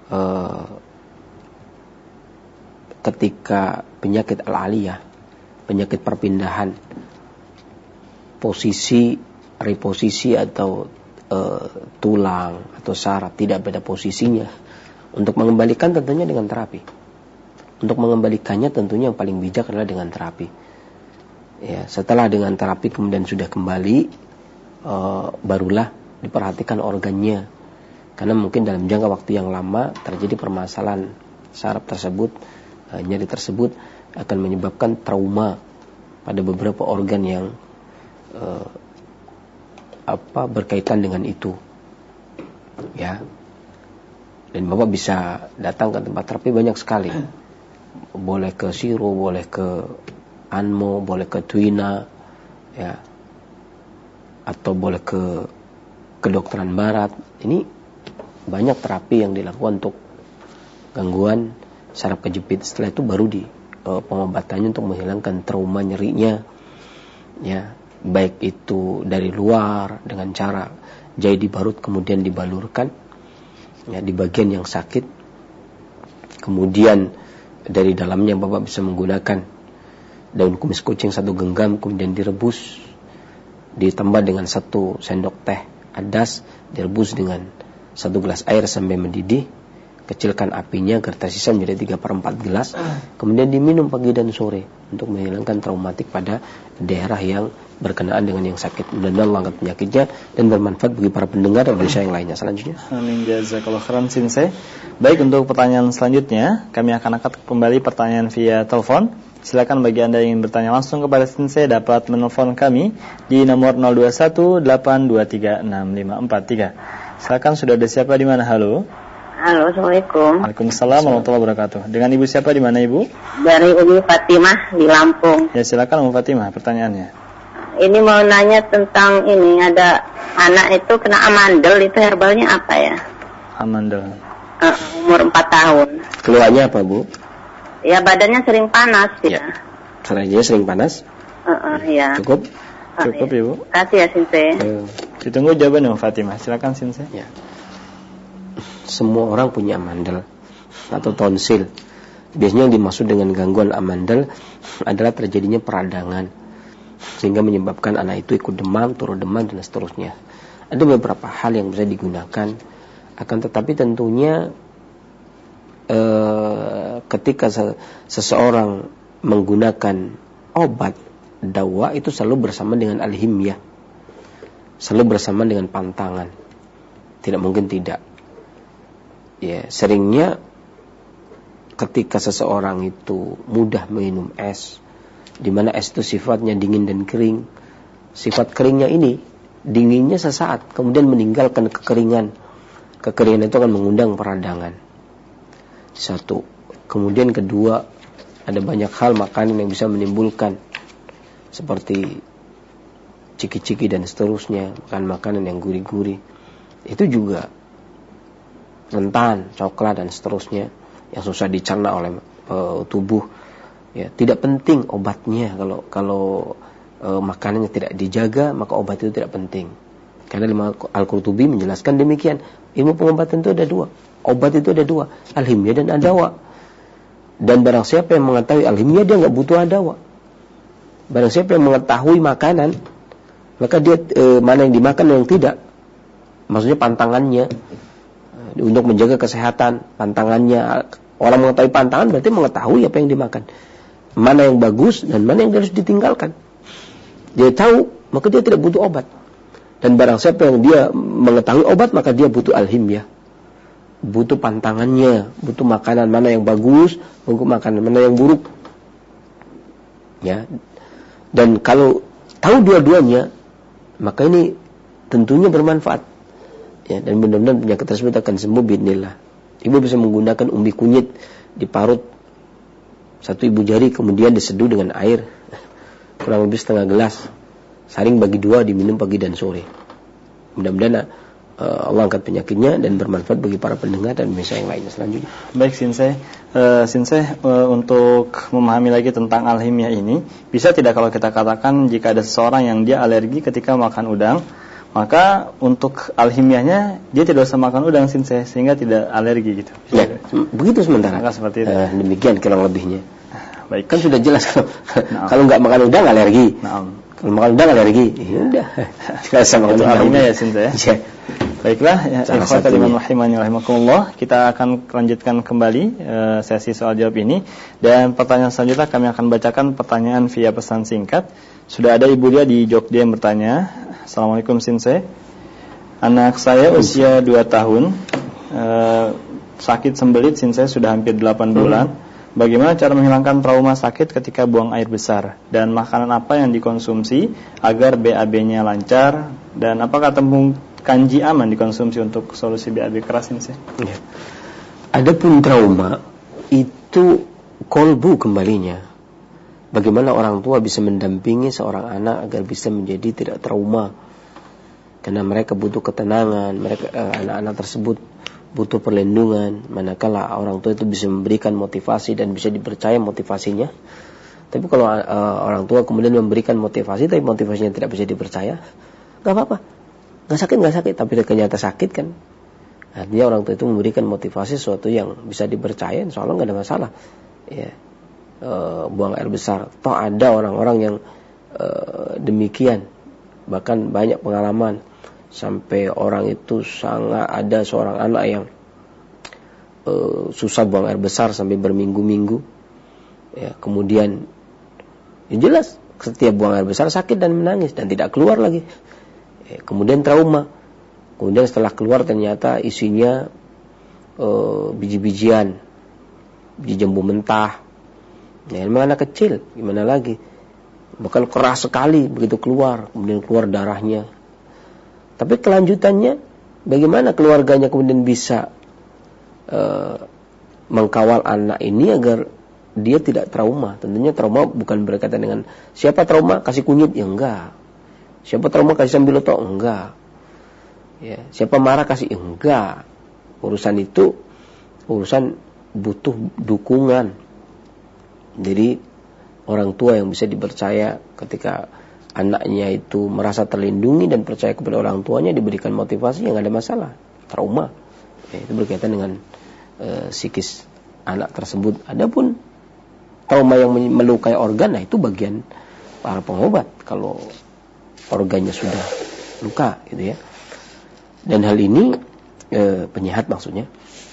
ketika penyakit al-aliyah, penyakit perpindahan posisi, reposisi atau tulang atau saraf tidak pada posisinya, untuk mengembalikan tentunya dengan terapi. Untuk mengembalikannya tentunya yang paling bijak adalah dengan terapi. Ya, setelah dengan terapi kemudian sudah kembali, barulah diperhatikan organnya. Karena mungkin dalam jangka waktu yang lama terjadi permasalahan saraf tersebut, nyeri tersebut akan menyebabkan trauma pada beberapa organ yang berkaitan dengan itu, ya. Dan Bapak bisa datang ke tempat terapi banyak sekali. Boleh ke siro, boleh ke anmo, boleh ke tuina, ya, atau boleh ke kedokteran barat. Ini banyak terapi yang dilakukan untuk gangguan saraf kejepit. Setelah itu baru pengobatannya untuk menghilangkan trauma nyerinya, ya, baik itu dari luar dengan cara jahit dibarut kemudian dibalurkan, ya, di bagian yang sakit. Kemudian dari dalamnya Bapak bisa menggunakan daun kumis kucing 1 genggam kemudian direbus, ditambah dengan 1 sendok teh adas, direbus dengan 1 gelas air sampai mendidih. Kecilkan apinya agar tersisa menjadi 3/4 gelas, kemudian diminum pagi dan sore untuk menghilangkan traumatik pada daerah yang berkenaan dengan yang sakit. Mudah-mudahan Allah angkat penyakitnya dan bermanfaat bagi para pendengar dan manusia yang lainnya. Selanjutnya, amin, jazakallahu khairan Sensei. Baik, untuk pertanyaan selanjutnya kami akan angkat kembali pertanyaan via telepon. Silakan bagi Anda yang ingin bertanya langsung kepada Sensei dapat menelpon kami di nomor 0218236543. Silakan, sudah ada siapa di mana? Halo. Halo, Assalamualaikum. Waalaikumsalam warahmatullahi wabarakatuh. Dengan Ibu siapa di mana, Ibu? Dari Umi Fatimah di Lampung. Ya, silakan Ibu Fatimah, pertanyaannya. Ini mau nanya tentang ini, ada anak itu kena amandel, itu herbalnya apa ya? Amandel. Umur 4 tahun. keluarnya apa, Bu? Ya, badannya sering panas ya. Sarafnya sering panas? Ya. Cukup? Cukup, ya. Ibu. Kasih ya, Sensei. Ditunggu jawabannya, Ibu Fatimah. Silakan, Sensei. Ya. Semua orang punya amandel atau tonsil. Biasanya yang dimaksud dengan gangguan amandel adalah terjadinya peradangan sehingga menyebabkan anak itu ikut demam, turun demam dan seterusnya. Ada beberapa hal yang bisa digunakan, akan tetapi tentunya ketika seseorang menggunakan obat dawa itu selalu bersama dengan alhimyah, selalu bersama dengan pantangan. Tidak mungkin tidak. Ya, seringnya ketika seseorang itu mudah minum es, di mana es itu sifatnya dingin dan kering. Sifat keringnya ini, dinginnya sesaat, kemudian meninggalkan kekeringan. Kekeringan itu akan mengundang peradangan. Satu. Kemudian kedua, ada banyak hal makanan yang bisa menimbulkan, seperti ciki-ciki dan seterusnya, makan makanan yang gurih-gurih. Itu juga rentan, coklat dan seterusnya yang susah dicerna oleh tubuh. Ya, tidak penting obatnya kalau makanannya tidak dijaga, maka obat itu tidak penting. Karena Imam Al-Qurtubi menjelaskan demikian. Ilmu pengobatan itu ada 2. Obat itu ada 2, al-himyah dan ad-dawa. Dan barang siapa yang mengetahui al-himyah, dia enggak butuh ad-dawa. Barang siapa yang mengetahui makanan, maka dia mana yang dimakan dan yang tidak. Maksudnya pantangannya untuk menjaga kesehatan, pantangannya. Orang mengetahui pantangan berarti mengetahui apa yang dimakan, mana yang bagus dan mana yang harus ditinggalkan. Dia tahu, maka dia tidak butuh obat. Dan barang siapa yang dia mengetahui obat, maka dia butuh al-himyah, butuh pantangannya, butuh makanan mana yang bagus, butuh makanan mana yang buruk. Ya. Dan kalau tahu dua-duanya, maka ini tentunya bermanfaat. Ya, dan benar-benar penyakit tersebut akan sembuh biidznillah. Ibu bisa menggunakan umbi kunyit diparut 1 ibu jari, kemudian diseduh dengan air kurang lebih setengah gelas, saring bagi 2, diminum pagi dan sore. Mudah-mudahan Allah angkat penyakitnya dan bermanfaat bagi para pendengar dan pemirsa yang lainnya selanjutnya. Baik Sinseh, untuk memahami lagi tentang alhimiyah ini, bisa tidak kalau kita katakan jika ada seseorang yang dia alergi ketika makan udang, maka untuk alhimiyahnya dia tidak usah makan udang Sinseh sehingga tidak alergi gitu. Ya, begitu sementara. Maka seperti itu. Demikian kurang lebihnya. Baik. Kan sudah jelas kalau nggak makan udang alergi. Kalau makan udang alergi, ya udah. Tidak usah makan udang. Alhimiyah ya Sinseh ya. Ya. Baiklah, ikhwatal iman rahimani rahimakumullah. Kita akan lanjutkan kembali sesi soal jawab ini, dan pertanyaan selanjutnya kami akan bacakan pertanyaan via pesan singkat. Sudah ada Ibu Dia di Jogja yang bertanya. Assalamualaikum Sinseh. Anak saya usia 2 tahun, sakit sembelit Sinseh sudah hampir 8 bulan. Bagaimana cara menghilangkan trauma sakit ketika buang air besar? Dan makanan apa yang dikonsumsi agar BAB-nya lancar? Dan apakah tembung kanji aman dikonsumsi untuk solusi BAB keras ini sih? Ya. Adapun trauma itu kolbu kembalinya. Bagaimana orang tua bisa mendampingi seorang anak agar bisa menjadi tidak trauma? Karena mereka butuh ketenangan, anak-anak tersebut butuh perlindungan. Manakala orang tua itu bisa memberikan motivasi dan bisa dipercaya motivasinya. Tapi kalau orang tua kemudian memberikan motivasi tapi motivasinya tidak bisa dipercaya, nggak apa-apa. Nggak sakit, tapi ternyata sakit kan. Artinya orang tua itu memberikan motivasi sesuatu yang bisa dipercaya, insya Allah nggak ada masalah. Ya, buang air besar. Toh ada orang-orang yang demikian, bahkan banyak pengalaman sampai orang itu sangat, ada seorang anak yang susah buang air besar sampai berminggu-minggu. Ya, kemudian yang jelas setiap buang air besar sakit dan menangis dan tidak keluar lagi. Kemudian trauma. Kemudian setelah keluar ternyata isinya biji-bijian, biji jambu mentah. Ya, memang anak kecil, gimana lagi? Bahkan keras sekali begitu keluar, kemudian keluar darahnya. Tapi kelanjutannya, bagaimana keluarganya kemudian bisa mengkawal anak ini agar dia tidak trauma? Tentunya trauma bukan berkaitan dengan siapa trauma kasih kunyit, ya enggak. Siapa trauma kasih sambiloto? Enggak. Ya, siapa marah kasih? Enggak. Urusan itu urusan butuh dukungan. Jadi orang tua yang bisa dipercaya ketika anaknya itu merasa terlindungi dan percaya kepada orang tuanya, diberikan motivasi, yang ada masalah. Trauma. Ya, itu berkaitan dengan psikis anak tersebut. Adapun trauma yang melukai organ, nah itu bagian para pengobat. Kalau organnya sudah luka gitu ya. Dan hal ini penyehat maksudnya.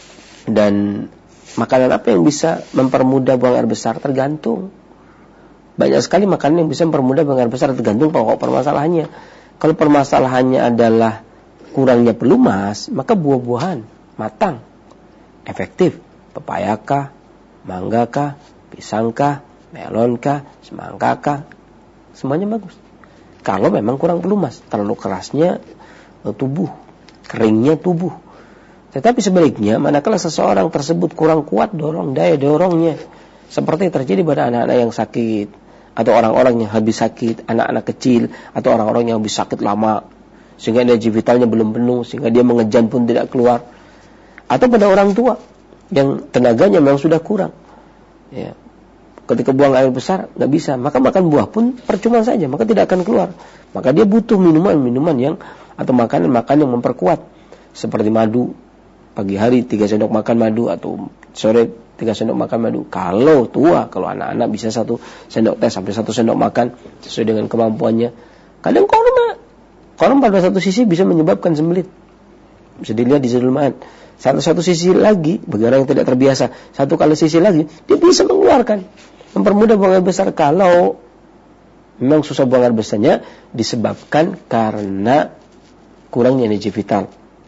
Dan makanan apa yang bisa mempermudah buang air besar? Tergantung. Banyak sekali makanan yang bisa mempermudah buang air besar, tergantung pokok permasalahannya. Kalau permasalahannya adalah kurangnya pelumas, maka buah-buahan matang efektif. Pepayakah, manggakah, pisangkah, melonkah, semangkakah, semuanya bagus. Kalau memang kurang pelumas, terlalu kerasnya tubuh, keringnya tubuh. Tetapi sebaliknya, manakala seseorang tersebut kurang kuat daya dorongnya, seperti terjadi pada anak-anak yang sakit, atau orang-orang yang habis sakit, anak-anak kecil, atau orang-orang yang habis sakit lama, sehingga energi vitalnya belum penuh, sehingga dia mengejan pun tidak keluar. Atau pada orang tua yang tenaganya memang sudah kurang, ya, ketika buang air besar nggak bisa, maka makan buah pun percuma saja, maka tidak akan keluar. Maka dia butuh minuman yang atau makanan yang memperkuat, seperti madu. Pagi hari 3 sendok makan madu, atau sore 3 sendok makan madu. Kalau tua, kalau anak-anak bisa 1 sendok teh sampai 1 sendok makan sesuai dengan kemampuannya. Kadang korma pada satu sisi bisa menyebabkan sembelit, bisa dilihat di Zulmaan. Satu sisi lagi, bagi orang yang tidak terbiasa, satu kali sisi lagi dia bisa mengeluarkan, mempermudah buang air besar. Kalau memang susah buang air besarnya disebabkan karena kurangnya energi vital.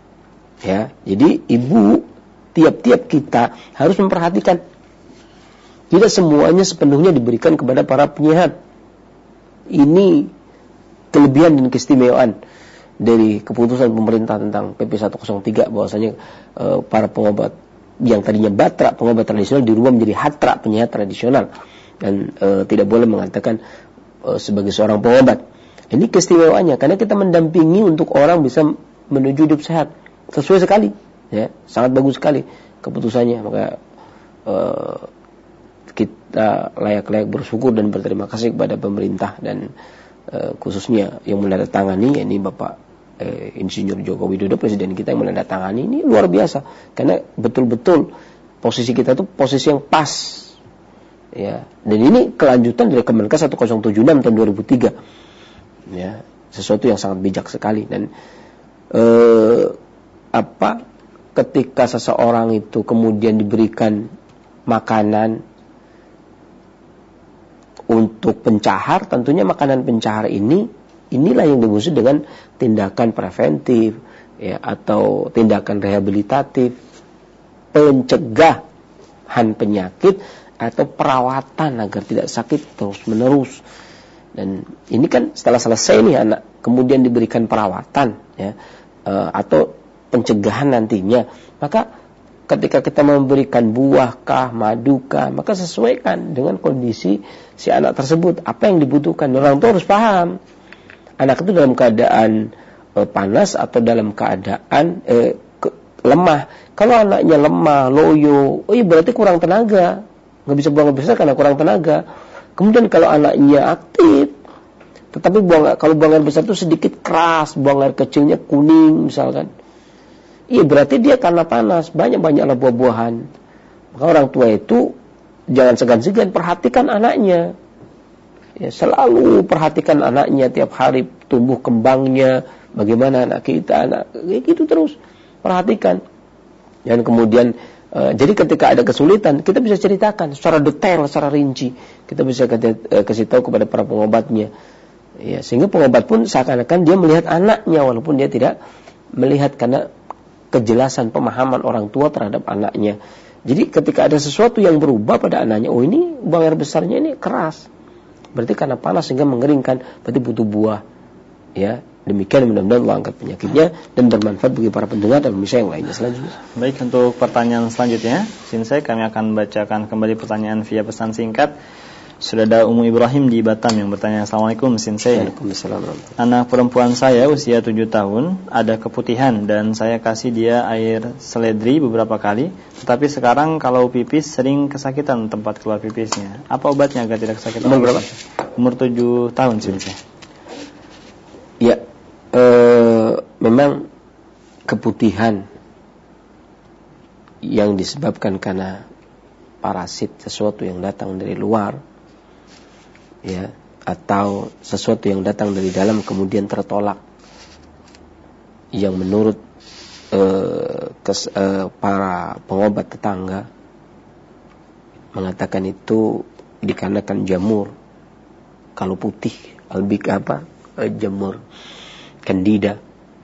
Ya, jadi ibu, tiap-tiap kita harus memperhatikan. Tidak semuanya sepenuhnya diberikan kepada para penyehat. Ini kelebihan dan keistimewaan dari keputusan pemerintah tentang PP 103 bahwasanya para pengobat yang tadinya batra pengobat tradisional dirubah menjadi hatra penyehat tradisional dan tidak boleh mengatakan sebagai seorang pengobat. Ini keistimewaannya karena kita mendampingi untuk orang bisa menuju hidup sehat. Sesuai sekali, ya, sangat bagus sekali keputusannya. Maka kita layak-layak bersyukur dan berterima kasih kepada pemerintah dan khususnya yang menandatangani, yakni Bapak Insinyur Joko Widodo, presiden kita yang menandatangani. Ini luar biasa karena betul-betul posisi kita itu posisi yang pas, ya. Dan ini kelanjutan dari Kemenkes 1076 tahun 2003, ya, sesuatu yang sangat bijak sekali. Dan ketika seseorang itu kemudian diberikan makanan untuk pencahar, tentunya makanan pencahar inilah yang dimaksud dengan tindakan preventif, ya, atau tindakan rehabilitatif, pencegahan penyakit atau perawatan agar tidak sakit terus menerus. Dan ini kan setelah selesai nih anak kemudian diberikan perawatan, ya, atau pencegahan nantinya, maka ketika kita memberikan buah kah, madu kah, maka sesuaikan dengan kondisi si anak tersebut, apa yang dibutuhkan. Orang tua harus paham anak itu dalam keadaan panas atau dalam keadaan lemah. Kalau anaknya lemah, loyo, berarti kurang tenaga, nggak bisa buang air besar karena kurang tenaga. Kemudian kalau anaknya aktif, tetapi kalau buang air besar itu sedikit keras, buang air kecilnya kuning misalkan, berarti dia karena panas. Banyak-banyaklah buah-buahan. Maka orang tua itu jangan segan-segan perhatikan anaknya. Ya, selalu perhatikan anaknya tiap hari tumbuh kembangnya, bagaimana anak kita, gitu terus perhatikan. Dan kemudian jadi ketika ada kesulitan kita bisa ceritakan secara detail, secara rinci. Kita bisa kasih tahu kepada para pengobatnya. Ya, sehingga pengobat pun seakan-akan dia melihat anaknya walaupun dia tidak melihat karena kejelasan pemahaman orang tua terhadap anaknya. Jadi ketika ada sesuatu yang berubah pada anaknya, ini buang air besarnya ini keras, berarti karena panas sehingga mengeringkan, berarti butuh buah. Ya, demikian mudah-mudahan Allah angkat penyakitnya dan bermanfaat bagi para pendengar dan pemirsa yang lainnya. Selanjutnya. Baik, untuk pertanyaan selanjutnya, Sinsai, kami akan bacakan kembali pertanyaan via pesan singkat. Sudah ada Umu Ibrahim di Batam yang bertanya, Assalamualaikum Sinsai. Waalaikumsalam. Anak perempuan saya usia 7 tahun, ada keputihan dan saya kasih dia air seledri beberapa kali, tetapi sekarang kalau pipis sering kesakitan tempat keluar pipisnya. Apa obatnya agar tidak kesakitan? Umur berapa? Umur 7 tahun Sinsai. Ya, memang keputihan yang disebabkan karena parasit, sesuatu yang datang dari luar, ya, atau sesuatu yang datang dari dalam kemudian tertolak, yang menurut para pengobat tetangga mengatakan itu dikarenakan jamur. Kalau putih jamur candida,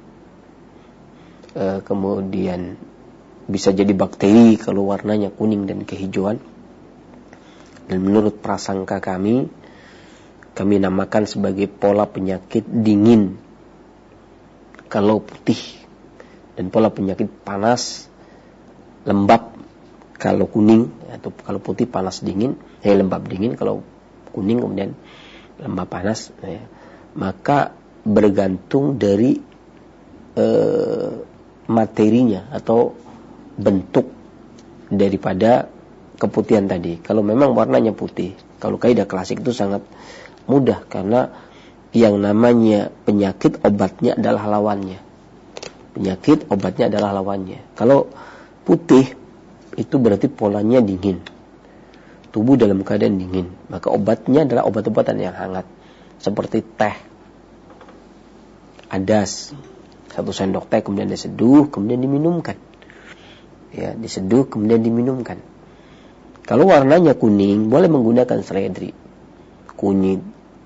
kemudian bisa jadi bakteri kalau warnanya kuning dan kehijauan. Dan menurut prasangka kami namakan sebagai pola penyakit dingin kalau putih, dan pola penyakit panas lembab kalau kuning, atau kalau putih panas dingin, lembab dingin, kalau kuning kemudian lembab panas, ya. Maka bergantung dari materinya atau bentuk daripada keputihan tadi. Kalau memang warnanya putih, kalau kaidah klasik itu sangat mudah karena yang namanya penyakit obatnya adalah lawannya. Penyakit obatnya adalah lawannya. Kalau putih itu berarti polanya dingin, tubuh dalam keadaan dingin, maka obatnya adalah obat-obatan yang hangat seperti teh, adas, 1 sendok teh kemudian diseduh kemudian diminumkan. Ya, diseduh kemudian diminumkan. Kalau warnanya kuning, boleh menggunakan seledri, kunyit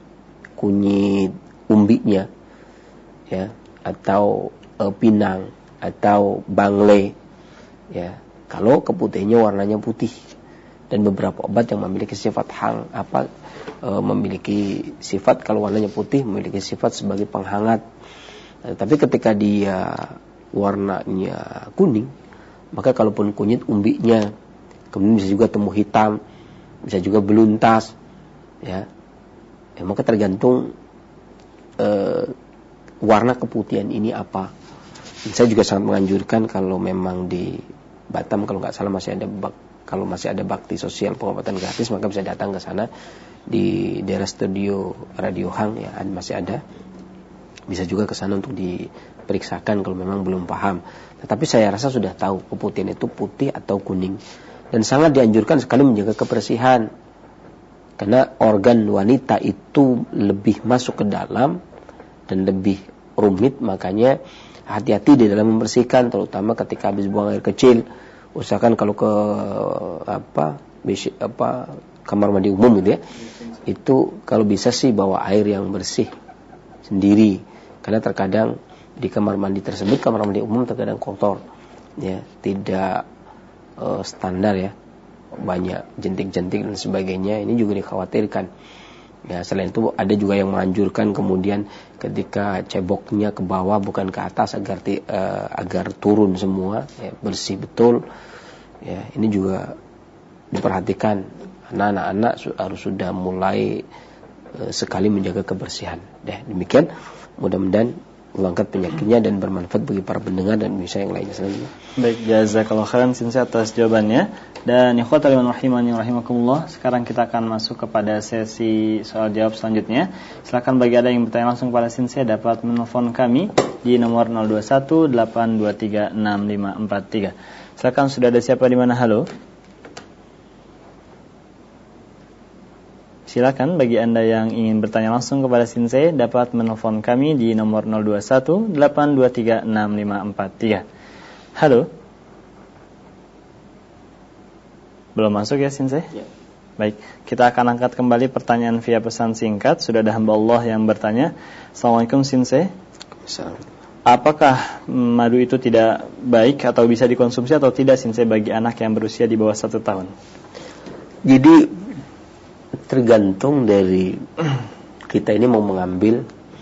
umbinya, ya, atau pinang atau bangle, ya. Kalau keputihnya warnanya putih, dan beberapa obat yang memiliki sifat memiliki sifat kalau warnanya putih memiliki sifat sebagai penghangat. Tapi ketika dia warnanya kuning, maka kalaupun kunyit umbinya, kemudian bisa juga temu hitam, bisa juga beluntas, ya maka tergantung warna keputihan ini apa. Dan saya juga sangat menganjurkan kalau memang di Batam kalau nggak salah masih ada bakti sosial pengobatan gratis, maka bisa datang ke sana di daerah studio Radio Hang ya, masih ada. Bisa juga ke sana untuk diperiksakan kalau memang belum paham. Tetapi saya rasa sudah tahu keputihan itu putih atau kuning. Dan sangat dianjurkan sekali menjaga kebersihan. Karena organ wanita itu lebih masuk ke dalam dan lebih rumit, makanya hati-hati di dalam membersihkan, terutama ketika habis buang air kecil. Usahakan kalau ke kamar mandi umum gitu ya, itu kalau bisa sih bawa air yang bersih sendiri, karena terkadang di kamar mandi tersebut, kamar mandi umum terkadang kotor ya, tidak standar ya, banyak jentik-jentik dan sebagainya. Ini juga dikhawatirkan ya. Selain itu ada juga yang menganjurkan kemudian ketika ceboknya ke bawah bukan ke atas, agar turun semua ya, bersih betul ya. Ini juga diperhatikan, anak-anak harus sudah mulai sekali menjaga kebersihan. Demikian, mudah-mudahan mengangkat penyakitnya dan bermanfaat bagi para pendengar dan bisa yang lainnya. Baik, jazakallahu khairan Sinse atas jawabannya. Dan ikhwatal iman rahimani rahimakumullah, sekarang kita akan masuk kepada sesi soal jawab selanjutnya. Silakan bagi ada yang bertanya langsung kepada Sinse dapat menelpon kami di nomor 021 823 6543. Silakan, sudah ada siapa di mana? Halo. Silakan bagi Anda yang ingin bertanya langsung kepada Sinse dapat menelpon kami di nomor 021 823 6543. Halo. Belum masuk ya Sinse? Ya. Baik, kita akan angkat kembali pertanyaan via pesan singkat. Sudah ada hamba Allah yang bertanya. Assalamualaikum Sinse. Apakah madu itu tidak baik atau bisa dikonsumsi atau tidak Sinse bagi anak yang berusia di bawah 1 tahun? Jadi tergantung dari kita ini mau mengambil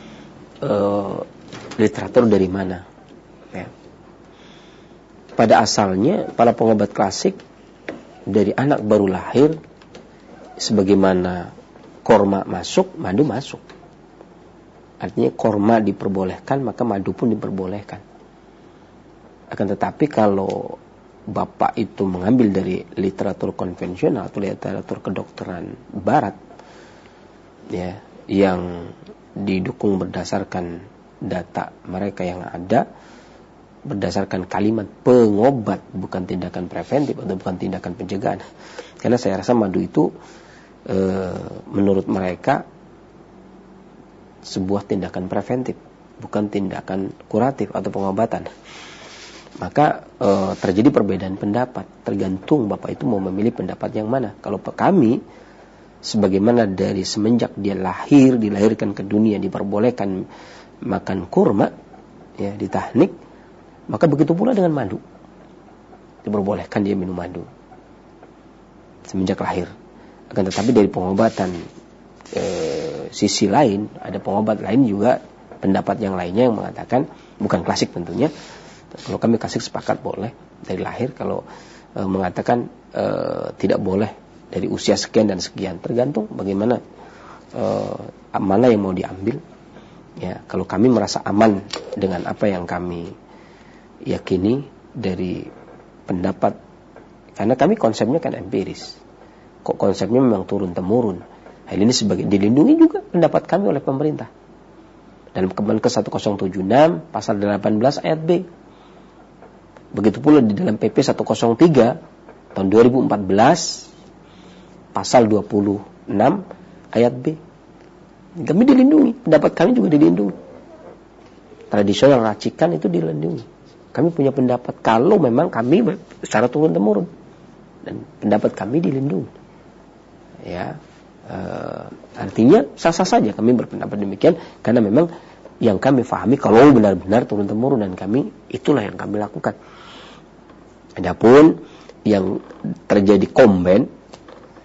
literatur dari mana ya. Pada asalnya para pengobat klasik dari anak baru lahir, sebagaimana korma masuk, madu masuk. Artinya korma diperbolehkan, maka madu pun diperbolehkan. Akan tetapi kalau bapak itu mengambil dari literatur konvensional atau literatur kedokteran barat ya, yang didukung berdasarkan data mereka yang ada, berdasarkan kalimat pengobat, bukan tindakan preventif atau bukan tindakan pencegahan. Karena saya rasa madu itu menurut mereka sebuah tindakan preventif, bukan tindakan kuratif atau pengobatan. Maka terjadi perbedaan pendapat, tergantung bapak itu mau memilih pendapat yang mana. Kalau kami, sebagaimana dari semenjak dia lahir, dilahirkan ke dunia, diperbolehkan makan kurma ya, di tahnik, maka begitu pula dengan madu, diperbolehkan dia minum madu semenjak lahir. Akan tetapi dari pengobatan sisi lain, ada pengobat lain juga, pendapat yang lainnya yang mengatakan, bukan klasik tentunya. Kalau kami klasik sepakat boleh dari lahir. Kalau mengatakan tidak boleh dari usia sekian dan sekian, tergantung bagaimana mana yang mau diambil ya. Kalau kami merasa aman dengan apa yang kami yakini dari pendapat, karena kami konsepnya kan empiris, kok konsepnya memang turun temurun. Hal ini sebagai dilindungi juga pendapat kami oleh pemerintah dalam Kemenkes 1076 pasal 18 ayat B. Begitu pula di dalam PP 103 tahun 2014 pasal 26 ayat B. Kami dilindungi, pendapat kami juga dilindungi. Tradisional racikan itu dilindungi. Kami punya pendapat kalau memang kami secara turun-temurun, dan pendapat kami dilindungi. Ya, artinya sah-sah saja kami berpendapat demikian, karena memang yang kami fahami kalau benar-benar turun-temurun, dan kami itulah yang kami lakukan. Adapun yang terjadi komben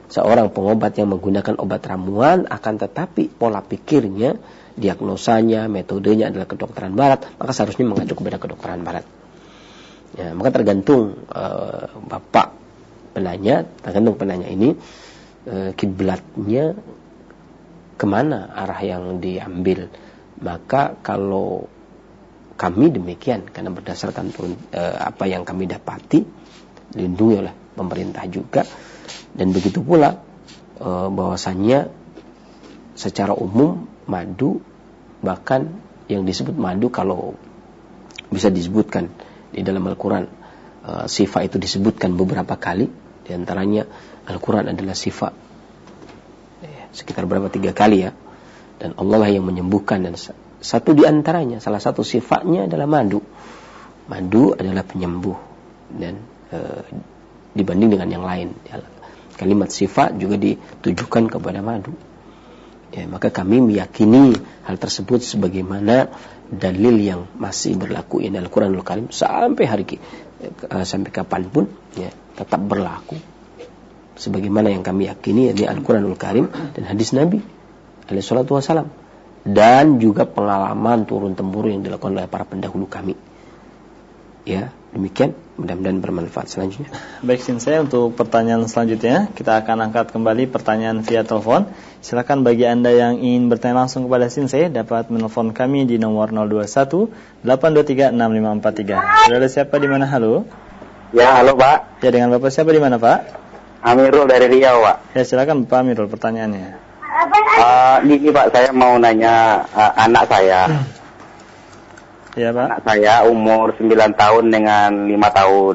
seorang pengobat yang menggunakan obat ramuan, akan tetapi pola pikirnya, diagnosanya, metodenya adalah kedokteran barat, maka seharusnya mengacu kepada kedokteran barat. Ya, maka tergantung bapak penanya, ini kiblatnya kemana arah yang diambil. Maka kalau kami demikian, karena berdasarkan apa yang kami dapati, dilindungi oleh pemerintah juga, dan begitu pula bahwasannya secara umum madu, bahkan yang disebut madu, kalau bisa disebutkan di dalam Al-Quran, sifat itu disebutkan beberapa kali, diantaranya Al-Quran adalah sifat sekitar 3 kali ya, dan Allah lah yang menyembuhkan, dan satu di antaranya, salah satu sifatnya adalah madu. Madu adalah penyembuh, dan dibanding dengan yang lain, kalimat sifat juga ditujukan kepada madu. Ya, maka kami meyakini hal tersebut sebagaimana dalil yang masih berlaku in Al-Quranul Karim sampai sampai kapanpun, ya, tetap berlaku sebagaimana yang kami yakini, yakni Al-Quranul Karim dan hadis Nabi alaihi salatu wasalam, dan juga pengalaman turun-temurun yang dilakukan oleh para pendahulu kami. Ya, demikian, mudah-mudahan bermanfaat. Selanjutnya, baik, saya untuk pertanyaan selanjutnya kita akan angkat kembali pertanyaan via telepon. Silakan bagi Anda yang ingin bertanya langsung kepada saya dapat menelpon kami di nomor 021 823 6543. Sudah ada siapa di mana? Halo. Ya, halo Pak. Ya, dengan Bapak siapa di mana, Pak? Amirul dari Riau, Pak. Ya, silakan Pak Amirul pertanyaannya. Gini Pak, saya mau nanya anak saya. Ya Pak. Anak saya umur 9 tahun dengan 5 tahun.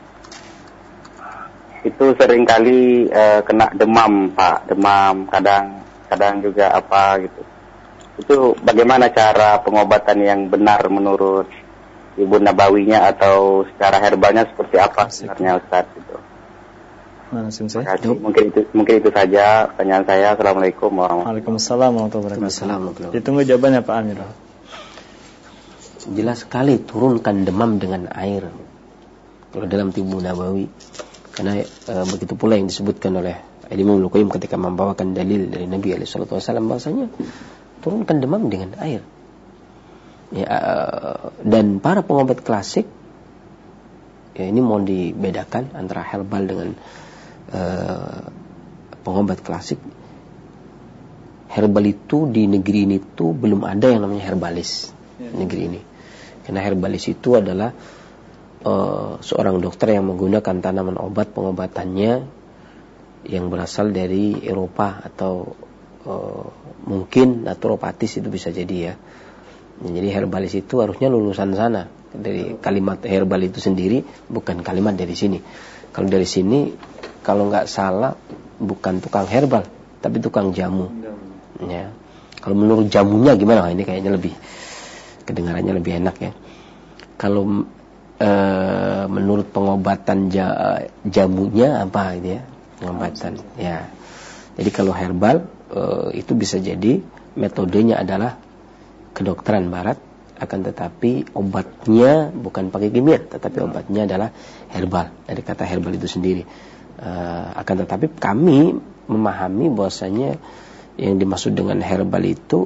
Itu seringkali kena demam Pak, demam, kadang juga apa gitu. Itu bagaimana cara pengobatan yang benar menurut Ibu Nabawinya, atau secara herbalnya seperti apa sebenarnya Ustaz gitu. Mungkin itu saja pertanyaan saya. Assalamualaikum warahmatullahi wabarakatuh. Waalaikumsalam warahmatullahi wabarakatuh. Ditunggu jawabannya Pak Amirul. Jelas sekali turunkan demam dengan air kalau dalam Tibu Nabawi, karena begitu pula yang disebutkan oleh Imam Al-Qayyim ketika membawakan dalil dari Nabi alaihi salatu wasallam, bahasanya turunkan demam dengan air. Ya, dan para pengobat klasik, ya, ini mau dibedakan antara herbal dengan pengobat klasik. Herbal itu di negeri ini tuh belum ada yang namanya herbalis negeri ini. Karena herbalis itu adalah seorang dokter yang menggunakan tanaman obat pengobatannya yang berasal dari Eropa, atau mungkin naturopatis, itu bisa jadi ya. Jadi herbalis itu harusnya lulusan sana. Dari kalimat herbal itu sendiri bukan kalimat dari sini. Kalau dari sini, kalau nggak salah, bukan tukang herbal, tapi tukang jamu. Ya. Kalau menurut jamunya gimana? Ini kayaknya lebih kedengarannya lebih enak ya. Kalau menurut pengobatan jamunya apa gitu ya? Pengobatan. Ya. Jadi kalau herbal itu bisa jadi metodenya adalah kedokteran barat, akan tetapi obatnya bukan pakai kimia, tetapi obatnya adalah herbal, dari kata herbal itu sendiri. Akan tetapi kami memahami bahwasanya yang dimaksud dengan herbal itu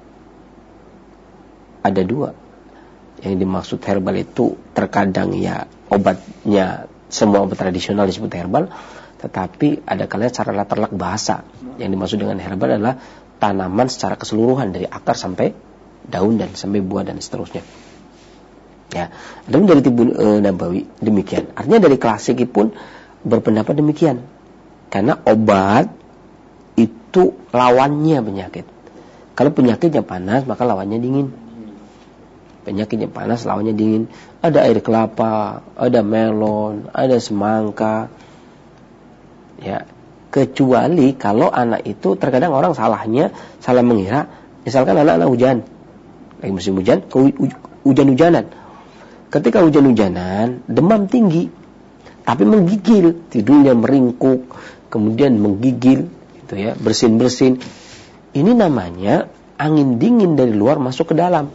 ada dua. Yang dimaksud herbal itu terkadang ya obatnya, semua obat tradisional disebut herbal, tetapi ada kalanya secara latar bahasa. Yang dimaksud dengan herbal adalah tanaman secara keseluruhan, dari akar sampai daun dan sampai buah dan seterusnya. Ya, dan dari Tibu Nabawi demikian. Artinya dari klasik pun berpendapat demikian. Karena obat itu lawannya penyakit. Kalau penyakitnya panas, maka lawannya dingin. Penyakitnya panas, lawannya dingin. Ada air kelapa, ada melon, ada semangka. Ya, kecuali kalau anak itu terkadang orang salah mengira, misalkan anak-anak hujan, lagi musim hujan, hujan-hujanan. Ketika hujan-hujanan, demam tinggi, tapi menggigil, tidurnya meringkuk, kemudian menggigil, gitu ya, bersin-bersin. Ini namanya angin dingin dari luar masuk ke dalam.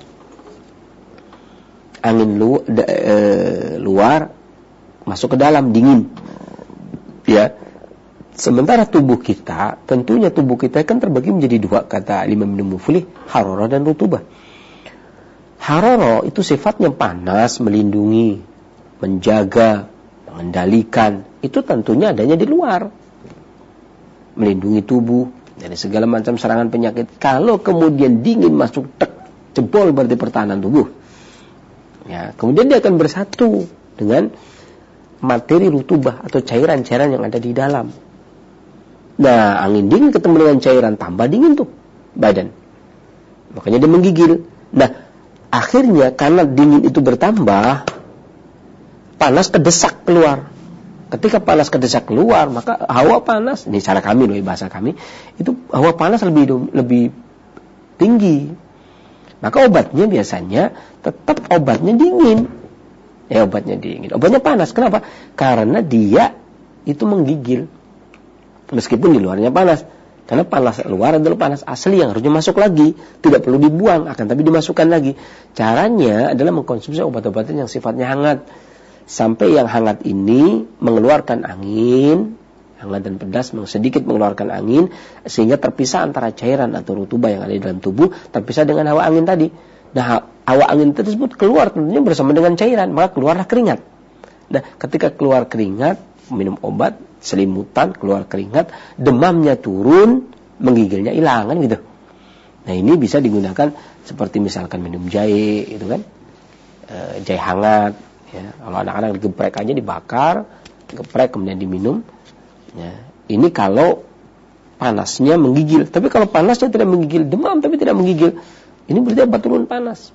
Angin luar masuk ke dalam, dingin. Ya. Sementara tubuh kita, tentunya tubuh kita kan terbagi menjadi dua, kata Imam Ibnu Muflih, hararah dan rutubah. Hararah itu sifatnya panas, melindungi, menjaga, mengendalikan. Itu tentunya adanya di luar. Melindungi tubuh dari segala macam serangan penyakit. Kalau kemudian dingin masuk, jebol berarti pertahanan tubuh. Ya, kemudian dia akan bersatu dengan materi rutubah atau cairan-cairan yang ada di dalam. Nah, angin dingin ketemu dengan cairan, tambah dingin tuh badan. Makanya dia menggigil. Nah, akhirnya karena dingin itu bertambah, panas kedesak keluar. Ketika panas kedesak keluar, maka hawa panas, ini cara kami loh, bahasa kami, itu hawa panas lebih tinggi. Maka obatnya biasanya tetap obatnya dingin. Obatnya dingin. Obatnya panas. Kenapa? Karena dia itu menggigil. Meskipun di luarnya panas. Karena panas luar adalah panas asli yang harusnya masuk lagi. Tidak perlu dibuang, akan tapi dimasukkan lagi. Caranya adalah mengkonsumsi obat-obatan yang sifatnya hangat. Sampai yang hangat ini mengeluarkan angin, hangat dan pedas, sedikit mengeluarkan angin, sehingga terpisah antara cairan atau rutubah yang ada di dalam tubuh, terpisah dengan hawa angin tadi. Nah, hawa angin tersebut keluar tentunya bersama dengan cairan, maka keluarlah keringat. Nah, ketika keluar keringat, minum obat, selimutan, keluar keringat, demamnya turun, menggigilnya hilang, kan gitu. Nah, ini bisa digunakan seperti misalkan minum jahe, gitu kan, jahe hangat. Ya, kalau anak-anak digeprek aja, dibakar, geprek kemudian diminum. Ya, ini kalau panasnya menggigil. Tapi kalau panasnya tidak menggigil, demam tapi tidak menggigil, ini berarti obat turun panas.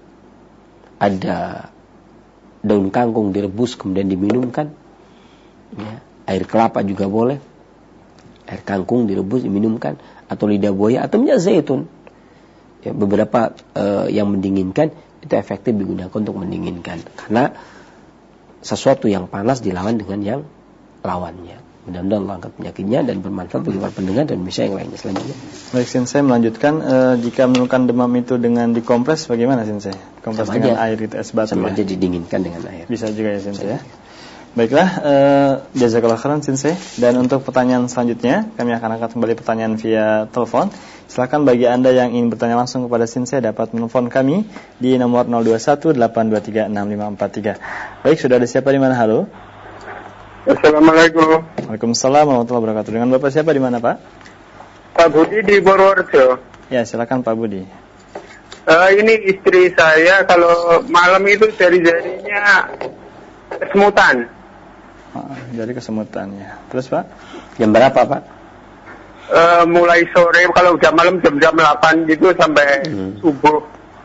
Ada daun kangkung direbus kemudian diminumkan. Ya, air kelapa juga boleh. Air kangkung direbus diminumkan, atau lidah buaya atau minyak zaitun. Ya, beberapa yang mendinginkan itu efektif digunakan untuk mendinginkan. Karena sesuatu yang panas dilawan dengan yang lawannya. Mudah-mudahan Allah angkat penyakitnya dan bermanfaat bagi para pendengar dan bisa yang lainnya selanjutnya. Baik, Sensei, melanjutkan. Jika menemukan demam itu dengan dikompres, bagaimana, Sensei? Kompres sama dengan aja, air itu, es batu sama ya? Aja didinginkan dengan air. Bisa juga ya, Sensei ya. Baiklah, jazakallah khairan, Sensei. Dan untuk pertanyaan selanjutnya, kami akan angkat kembali pertanyaan via telepon. Silakan bagi Anda yang ingin bertanya langsung kepada Sensei dapat menelpon kami di nomor 0218236543. Baik, sudah ada siapa di mana? Halo. Assalamualaikum. Waalaikumsalam warahmatullahi wabarakatuh. Dengan Bapak siapa di mana, Pak? Pak Budi di Purworejo. Ya, silakan Pak Budi. Ini istri saya kalau malam itu jari-jarinya kesemutan. Jari kesemutan ya. Terus, Pak? Jam berapa, Pak? Mulai sore, kalau udah malam jam 8 gitu sampai subuh.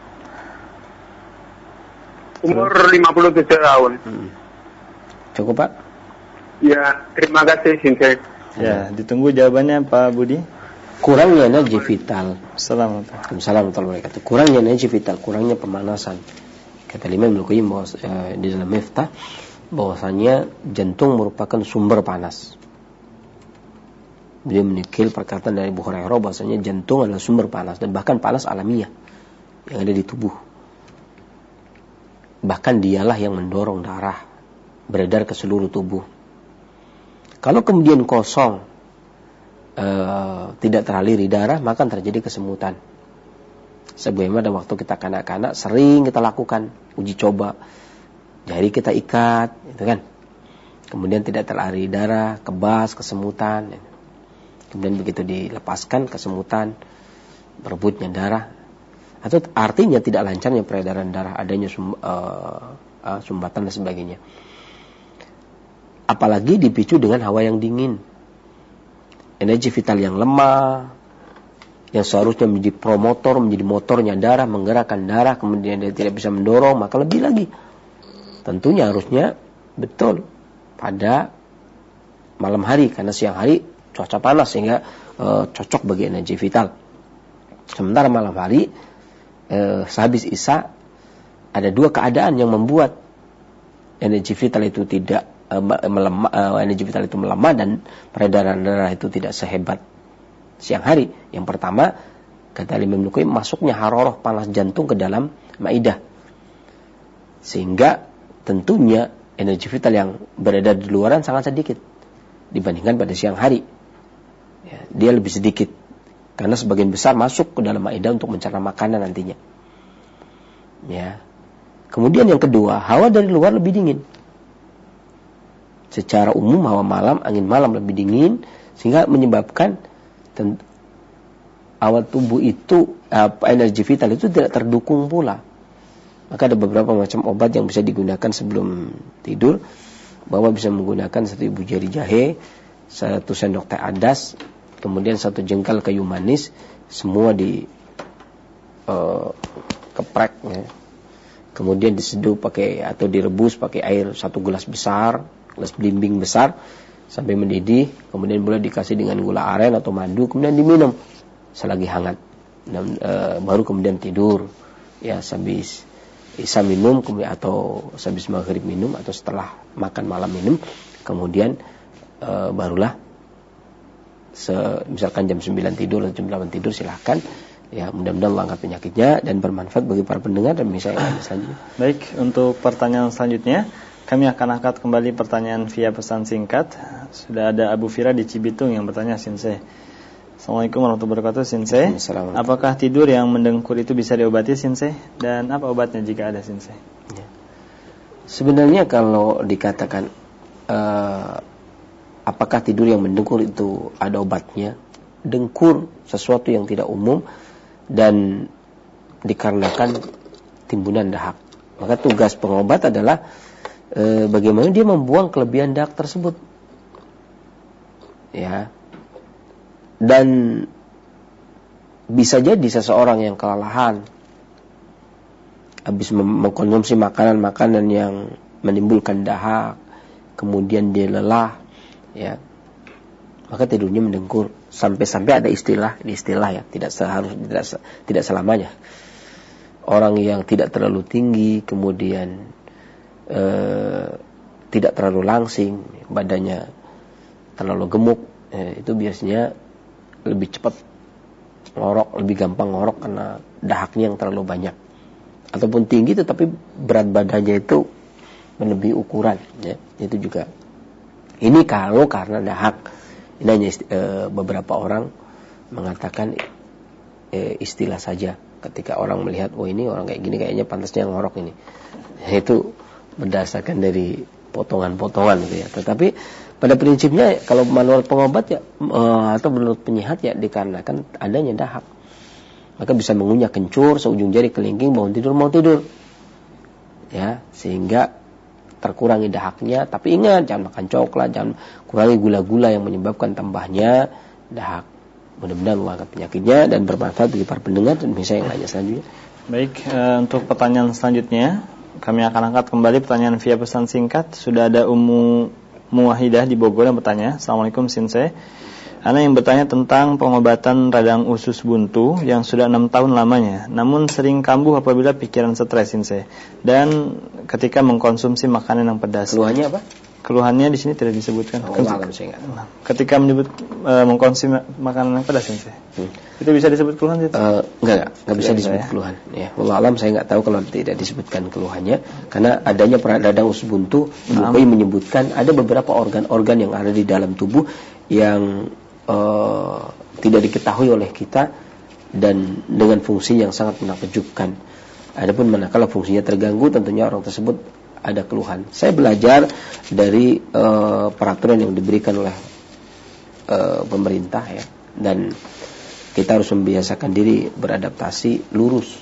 Umur 57 tahun. Cukup, Pak? Ya, terima kasih, Sensei. Ya, ditunggu jawabannya Pak Budi. Kurangnya energi vital. Assalamualaikum warahmatullahi wabarakatuh. Kurangnya energi vital, kurangnya pemanasan. Kata Imam Ibnu Qayyim di dalam Miftah, bahwasanya jantung merupakan sumber panas. Beliau menukil perkataan dari Abu Hurairah bahwasanya jantung adalah sumber panas dan bahkan panas alamiah yang ada di tubuh. Bahkan dialah yang mendorong darah beredar ke seluruh tubuh. Kalau kemudian kosong, tidak teraliri darah, maka terjadi kesemutan. Sebagaimana waktu kita kanak-kanak sering kita lakukan uji coba, jari kita ikat, gitu kan. Kemudian tidak teraliri darah, kebas, kesemutan. Kemudian begitu dilepaskan kesemutan, berebutnya darah, atau artinya tidak lancarnya peredaran darah, adanya sumbatan dan sebagainya. Apalagi dipicu dengan hawa yang dingin, energi vital yang lemah, yang seharusnya menjadi promotor, menjadi motornya darah, menggerakkan darah, kemudian dia tidak bisa mendorong, maka lebih lagi. Tentunya harusnya betul pada malam hari, karena siang hari cuaca panas sehingga cocok bagi energi vital. Sementara malam hari sehabis Isya ada dua keadaan yang membuat energi vital itu tidak energi vital itu melemah dan peredaran darah itu tidak sehebat siang hari. Yang pertama, kata Imam Ibnu Qayyim, masuknya hararah panas jantung ke dalam maidah, sehingga tentunya energi vital yang beredar di luaran sangat sedikit. dibandingkan pada siang hari. Ya, dia lebih sedikit karena sebagian besar masuk ke dalam ma'idah untuk mencerna makanan nantinya. Ya. Kemudian yang kedua, hawa dari luar lebih dingin. Secara umum hawa malam, angin malam lebih dingin sehingga menyebabkan awal tubuh itu energi vital itu tidak terdukung pula. Maka ada beberapa macam obat yang bisa digunakan sebelum tidur, bahwa bisa menggunakan 1 ibu jari jahe, 1 sendok teh adas, kemudian 1 jengkal kayu manis, semua di keprek, ya. Kemudian diseduh pakai atau direbus pakai air 1 gelas besar, gelas belimbing besar sampai mendidih, kemudian boleh dikasih dengan gula aren atau madu, kemudian diminum selagi hangat, dan baru kemudian tidur. Ya, habis isya minum, kemudian atau habis maghrib minum, atau setelah makan malam minum, kemudian barulah misalkan jam 9 tidur atau jam 8 tidur, silahkan. Ya, mudah-mudahan Allah angkat penyakitnya dan bermanfaat bagi para pendengar dan misalnya selanjutnya. Baik, untuk pertanyaan selanjutnya kami akan angkat kembali pertanyaan via pesan singkat. Sudah ada Abu Fira di Cibitung yang bertanya, Sensei. Assalamualaikum warahmatullahi wabarakatuh, Sensei. Apakah tidur yang mendengkur itu bisa diobati, Sensei? Dan apa obatnya jika ada, Sensei? Ya. Sebenarnya kalau dikatakan apakah tidur yang mendengkur itu ada obatnya? Dengkur sesuatu yang tidak umum dan dikarenakan timbunan dahak. Maka tugas pengobat adalah bagaimana dia membuang kelebihan dahak tersebut. Ya. Dan bisa jadi seseorang yang kelelahan habis mengkonsumsi makanan-makanan yang menimbulkan dahak, kemudian dia lelah, ya, maka tidurnya mendengkur. Sampai-sampai ada istilah ya, tidak selamanya. Orang yang tidak terlalu tinggi, kemudian tidak terlalu langsing, badannya terlalu gemuk, itu biasanya lebih cepat ngorok, lebih gampang ngorok karena dahaknya yang terlalu banyak. Ataupun tinggi tetapi berat badannya itu melebihi ukuran, ya. Itu juga. Ini kalau karena dahak. Ini hanya beberapa orang mengatakan istilah saja. Ketika orang melihat, oh ini orang kayak gini kayaknya pantasnya ngorok ini. Itu berdasarkan dari potongan-potongan gitu ya. Tetapi pada prinsipnya kalau menurut pengobat ya atau menurut penyihat ya dikarenakan adanya dahak. Maka bisa mengunyah kencur seujung jari kelingking, mau tidur. Ya, sehingga terkurangi dahaknya. Tapi ingat, jangan makan coklat, jangan kurangi gula-gula yang menyebabkan tambahnya dahak. Mudah-mudahan Allah angkat penyakitnya dan bermanfaat bagi para pendengar dan bisa yang lainnya selanjutnya. Baik, untuk pertanyaan selanjutnya kami akan angkat kembali pertanyaan via pesan singkat. Sudah ada Ummu Muwahidah di Bogor yang bertanya, Assalamualaikum Sensei. Ana yang bertanya tentang pengobatan radang usus buntu yang sudah 6 tahun lamanya, namun sering kambuh apabila pikiran stres, Sensei, dan ketika mengkonsumsi makanan yang pedas. Keluhannya apa? Keluhannya di sini tidak disebutkan. Ketika menyebut mengkonsumsi makanan yang pedas, Sensei. Itu bisa disebut keluhan itu? Enggak bisa disebut keluhan. Ya, wallahu alam saya enggak tahu kalau tidak disebutkan keluhannya, karena adanya radang usus buntu. Bukhari menyebutkan ada beberapa organ-organ yang ada di dalam tubuh yang tidak diketahui oleh kita dan dengan fungsi yang sangat menakjubkan. Adapun manakala fungsinya terganggu, tentunya orang tersebut ada keluhan. Saya belajar dari peraturan yang diberikan oleh pemerintah ya, dan kita harus membiasakan diri beradaptasi lurus.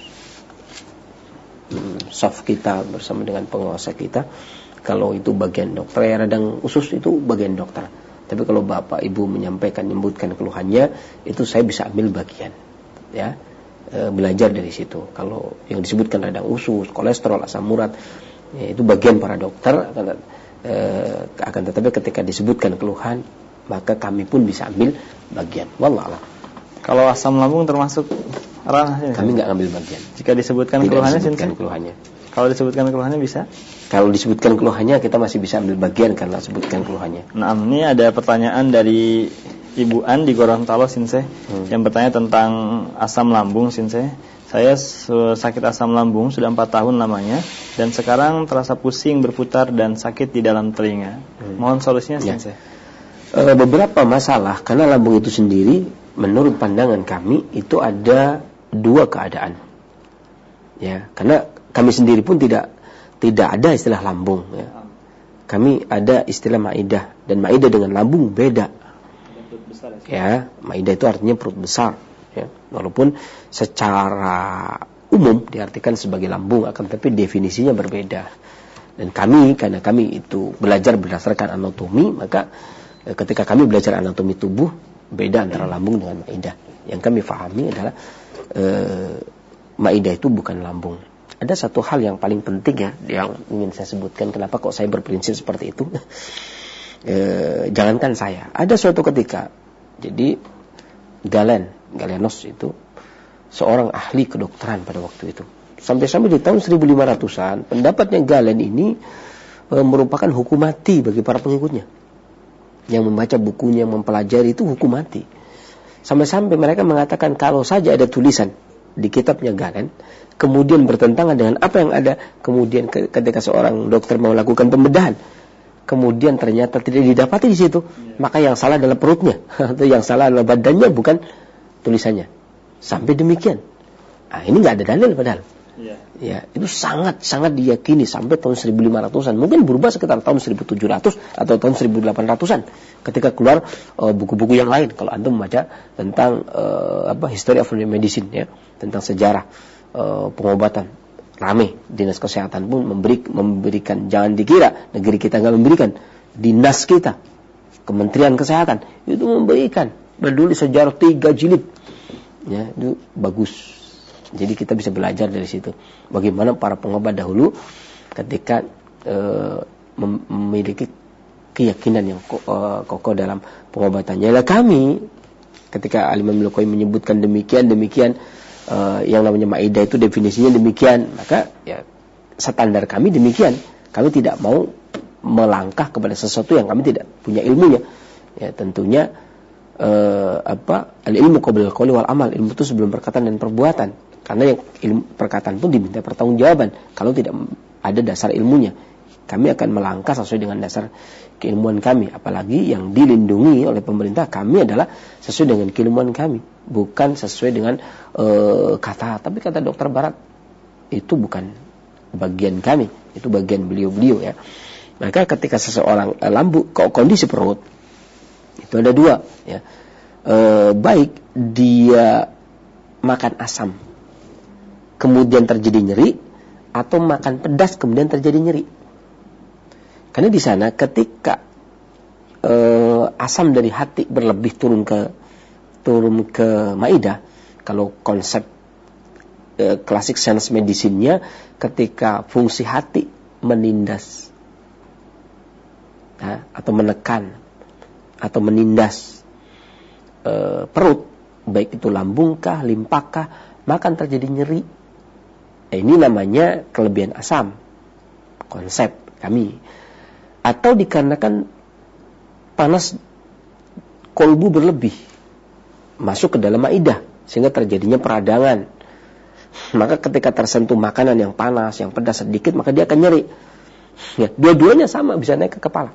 Soft kita bersama dengan penguasa kita. Kalau itu bagian dokter, ya radang usus itu bagian dokter. Tapi kalau bapak ibu menyebutkan keluhannya, itu saya bisa ambil bagian, ya, belajar dari situ. Kalau yang disebutkan radang usus, kolesterol, asam urat, ya, itu bagian para dokter. Akan tetapi ketika disebutkan keluhan, maka kami pun bisa ambil bagian. Wallah alam. Kalau asam lambung termasuk ranahnya? Kami nggak ambil bagian. Jika disebutkan keluhannya, kalau disebutkan keluhannya bisa? Kalau disebutkan keluhannya kita masih bisa ambil bagian karena sebutkan keluhannya. Nah, ini ada pertanyaan dari Ibu An di Gorontalo, Sensei, yang bertanya tentang asam lambung, Sensei. Saya sakit asam lambung sudah 4 tahun lamanya dan sekarang terasa pusing, berputar dan sakit di dalam telinga. Mohon solusinya, Sensei. beberapa masalah, karena lambung itu sendiri menurut pandangan kami itu ada dua keadaan. Ya, karena kami sendiri pun tidak ada istilah lambung, ya. Kami ada istilah maidah, dan maidah dengan lambung beda. Ya, maidah itu artinya perut besar, ya. Walaupun secara umum diartikan sebagai lambung, akan tapi definisinya berbeda. Dan karena kami itu belajar berdasarkan anatomi, maka ketika kami belajar anatomi tubuh, beda antara lambung dengan maidah. Yang kami fahami adalah maidah itu bukan lambung. Ada satu hal yang paling penting ya, yang ingin saya sebutkan, kenapa kok saya berprinsip seperti itu. Jangankan saya, ada suatu ketika, jadi Galenos itu seorang ahli kedokteran pada waktu itu. Sampai-sampai di tahun 1500-an, pendapatnya Galen ini merupakan hukum mati bagi para pengikutnya. Yang membaca bukunya, mempelajari itu hukum mati. Sampai-sampai mereka mengatakan kalau saja ada tulisan di kitabnya Galen, kemudian bertentangan dengan apa yang ada, kemudian ketika seorang dokter mau lakukan pembedahan, kemudian ternyata tidak didapati di situ, maka yang salah adalah perutnya, atau yang salah adalah badannya, bukan tulisannya. Sampai demikian. Nah, ini nggak ada dalil padahal. Ya, itu sangat diyakini sampai tahun 1500-an. Mungkin berubah sekitar tahun 1700 atau tahun 1800-an ketika keluar buku-buku yang lain. Kalau Anda membaca tentang History of Medicine, ya, tentang sejarah pengobatan, rame. Dinas Kesehatan pun memberikan. Jangan dikira negeri kita nggak memberikan. Dinas kita, Kementerian Kesehatan itu memberikan peduli sejarah 3 jilid. Ya, itu bagus. Jadi kita bisa belajar dari situ bagaimana para pengobat dahulu ketika memiliki keyakinan yang kokoh dalam pengobatannya. Lah kami ketika Al-Imam Al-Qayyim menyebutkan demikian yang namanya maidah itu definisinya demikian, maka ya standar kami demikian. Kami tidak mau melangkah kepada sesuatu yang kami tidak punya ilmunya. Ya, tentunya al-ilmu qabla al-qawli wal amal, ilmu itu sebelum perkataan dan perbuatan. Karena yang ilmu perkataan pun diminta pertanggungjawaban. Kalau tidak ada dasar ilmunya, kami akan melangkah sesuai dengan dasar keilmuan kami. Apalagi yang dilindungi oleh pemerintah kami adalah sesuai dengan keilmuan kami, bukan sesuai dengan kata. Tapi kata dokter barat itu bukan bagian kami, itu bagian beliau-beliau, ya. Maka ketika seseorang lambung, kondisi perut itu ada dua, ya. Baik dia makan asam kemudian terjadi nyeri, atau makan pedas kemudian terjadi nyeri. Karena di sana ketika asam dari hati berlebih turun ke maidah, kalau konsep klasik sains medisinya, ketika fungsi hati menindas, ya, atau menekan atau menindas perut, baik itu lambungkah, limpakah, maka terjadi nyeri. Ini namanya kelebihan asam, konsep kami. Atau dikarenakan panas kolbu berlebih masuk ke dalam maidah sehingga terjadinya peradangan. Maka ketika tersentuh makanan yang panas, yang pedas sedikit, maka dia akan nyeri. Ya, dua-duanya sama bisa naik ke kepala.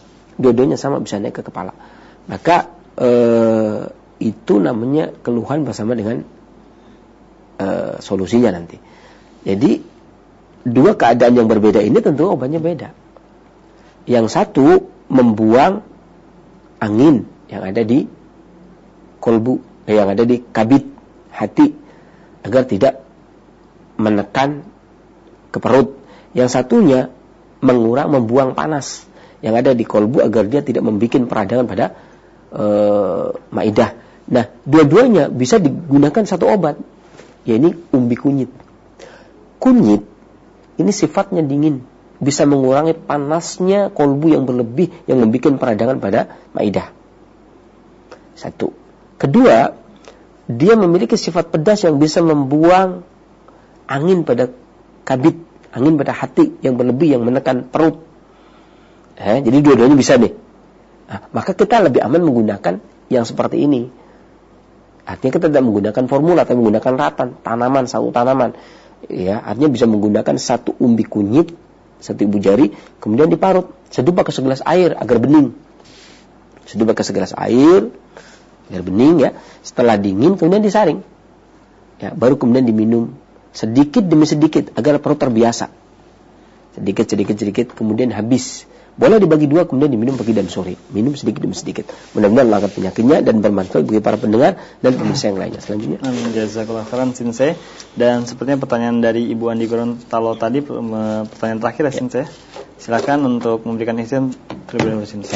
Maka itu namanya keluhan bersama dengan solusinya nanti. Jadi dua keadaan yang berbeda ini tentu obatnya beda. Yang satu membuang angin yang ada di kolbu, yang ada di kabit hati agar tidak menekan ke perut. Yang satunya membuang panas yang ada di kolbu agar dia tidak membuat peradangan pada maidah. Nah, dua-duanya bisa digunakan satu obat, yaitu umbi kunyit. Kunyit ini sifatnya dingin, bisa mengurangi panasnya kolbu yang berlebih yang membuat peradangan pada maidah. Satu. Kedua, dia memiliki sifat pedas yang bisa membuang angin pada kabit, angin pada hati yang berlebih yang menekan perut. Jadi dua-duanya bisa nih. Nah, maka kita lebih aman menggunakan yang seperti ini. Artinya kita tidak menggunakan formula, tapi menggunakan ratan, sawu tanaman. Ya, artinya bisa menggunakan satu umbi kunyit, satu ibu jari, kemudian diparut, sedupak ke segelas air agar bening. Seduh pakai segelas air biar bening ya. Setelah dingin kemudian disaring. Ya, baru kemudian diminum sedikit demi sedikit agar perut terbiasa. Sedikit kemudian habis. Boleh dibagi dua kemudian diminum pagi dan sore. Minum sedikit demi sedikit. Mudah-mudahan Allah angkat penyakitnya dan bermanfaat bagi para pendengar dan pemirsa yang lainnya. Selanjutnya. Amin, jazakallahu khairan Sensei. Dan sepertinya pertanyaan dari Ibu Andi Gorontalo tadi pertanyaan terakhir ya Sensei. Silakan untuk memberikan izin terlebih dahulu Sensei.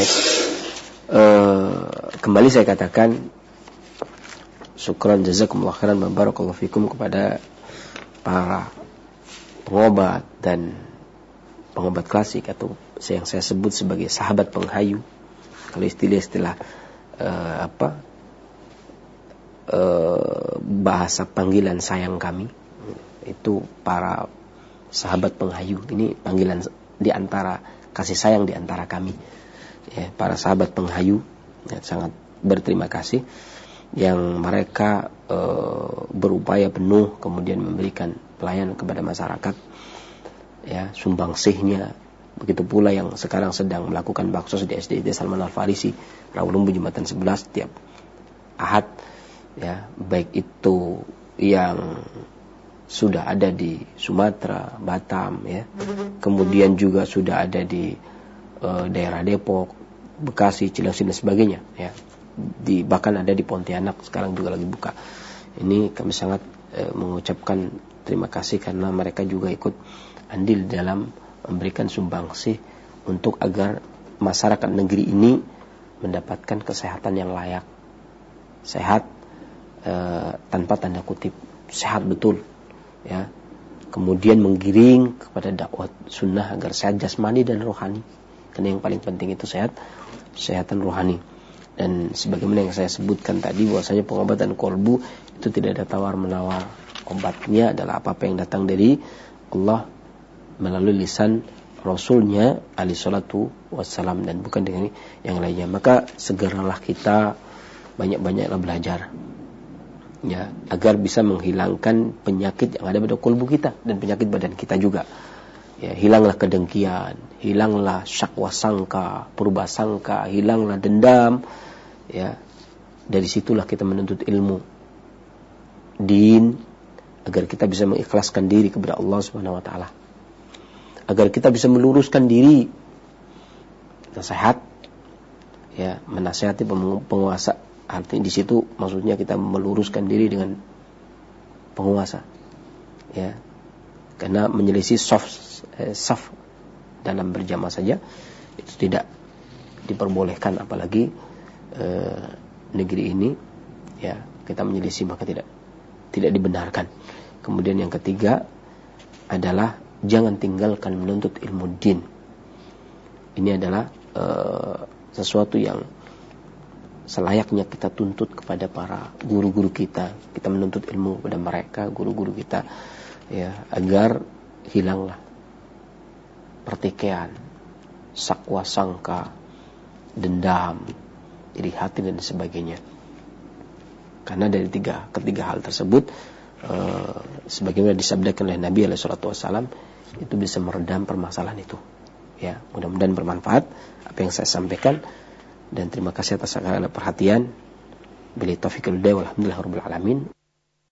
Kembali saya katakan syukran jazakumullah khairan wa barakallahu fikum kepada para pengobat dan pengobat klasik atau yang saya sebut sebagai sahabat penghayu. Kalau istilah bahasa panggilan sayang kami itu para sahabat penghayu. Ini panggilan di antara kasih sayang di antara kami. Ya, para sahabat penghayu ya, sangat berterima kasih yang mereka berupaya penuh kemudian memberikan pelayanan kepada masyarakat. Ya, sumbangsihnya. Begitu pula yang sekarang sedang melakukan baksos di SDIT Salman Al-Farisi, Rawalumbu Jumatan 11 tiap Ahad. Ya, baik itu yang sudah ada di Sumatera, Batam, ya, kemudian juga sudah ada di daerah Depok, Bekasi, Cilengsi dan sebagainya. Ya, bahkan ada di Pontianak sekarang juga lagi buka. Ini kami sangat mengucapkan terima kasih karena mereka juga ikut andil dalam memberikan sumbangsih untuk agar masyarakat negeri ini mendapatkan kesehatan yang layak. Sehat tanpa tanda kutip, sehat betul ya. Kemudian menggiring kepada dakwah sunnah agar sehat jasmani dan rohani. Karena yang paling penting itu kesehatan rohani. Dan sebagaimana yang saya sebutkan tadi bahwasanya pengobatan kolbu itu tidak ada tawar-menawar. Obatnya adalah apa yang datang dari Allah melalui lisan Rasulnya alaihi salatu wassalam dan bukan dengan yang lainnya. Maka segeralah kita banyak-banyaklah belajar ya, agar bisa menghilangkan penyakit yang ada pada kolbu kita dan penyakit badan kita juga. Ya, hilanglah kedengkian, hilanglah syakwa sangka, purba sangka, hilanglah dendam. Ya, dari situlah kita menuntut ilmu din agar kita bisa mengikhlaskan diri kepada Allah Subhanahu wa taala. Agar kita bisa meluruskan diri, nasihat, ya, menasihati penguasa. Artinya di situ maksudnya kita meluruskan diri dengan penguasa, ya, karena menyelisih saf dalam berjamaah saja itu tidak diperbolehkan, apalagi negeri ini, ya, kita menyelisih maka tidak dibenarkan. Kemudian yang ketiga adalah jangan tinggalkan menuntut ilmu din. Ini adalah sesuatu yang selayaknya kita tuntut kepada para guru-guru kita. Kita menuntut ilmu kepada mereka, guru-guru kita, ya, agar hilanglah pertikaian, sakwa sangka, dendam, iri hati dan sebagainya. Karena dari ketiga hal tersebut, sebagaimana disabdakan oleh Nabi SAW, itu bisa meredam permasalahan itu. Ya, mudah-mudahan bermanfaat apa yang saya sampaikan, dan terima kasih atas segala perhatian. Billahi taufiq wal hidayah, walhamdulillahirabbil alamin.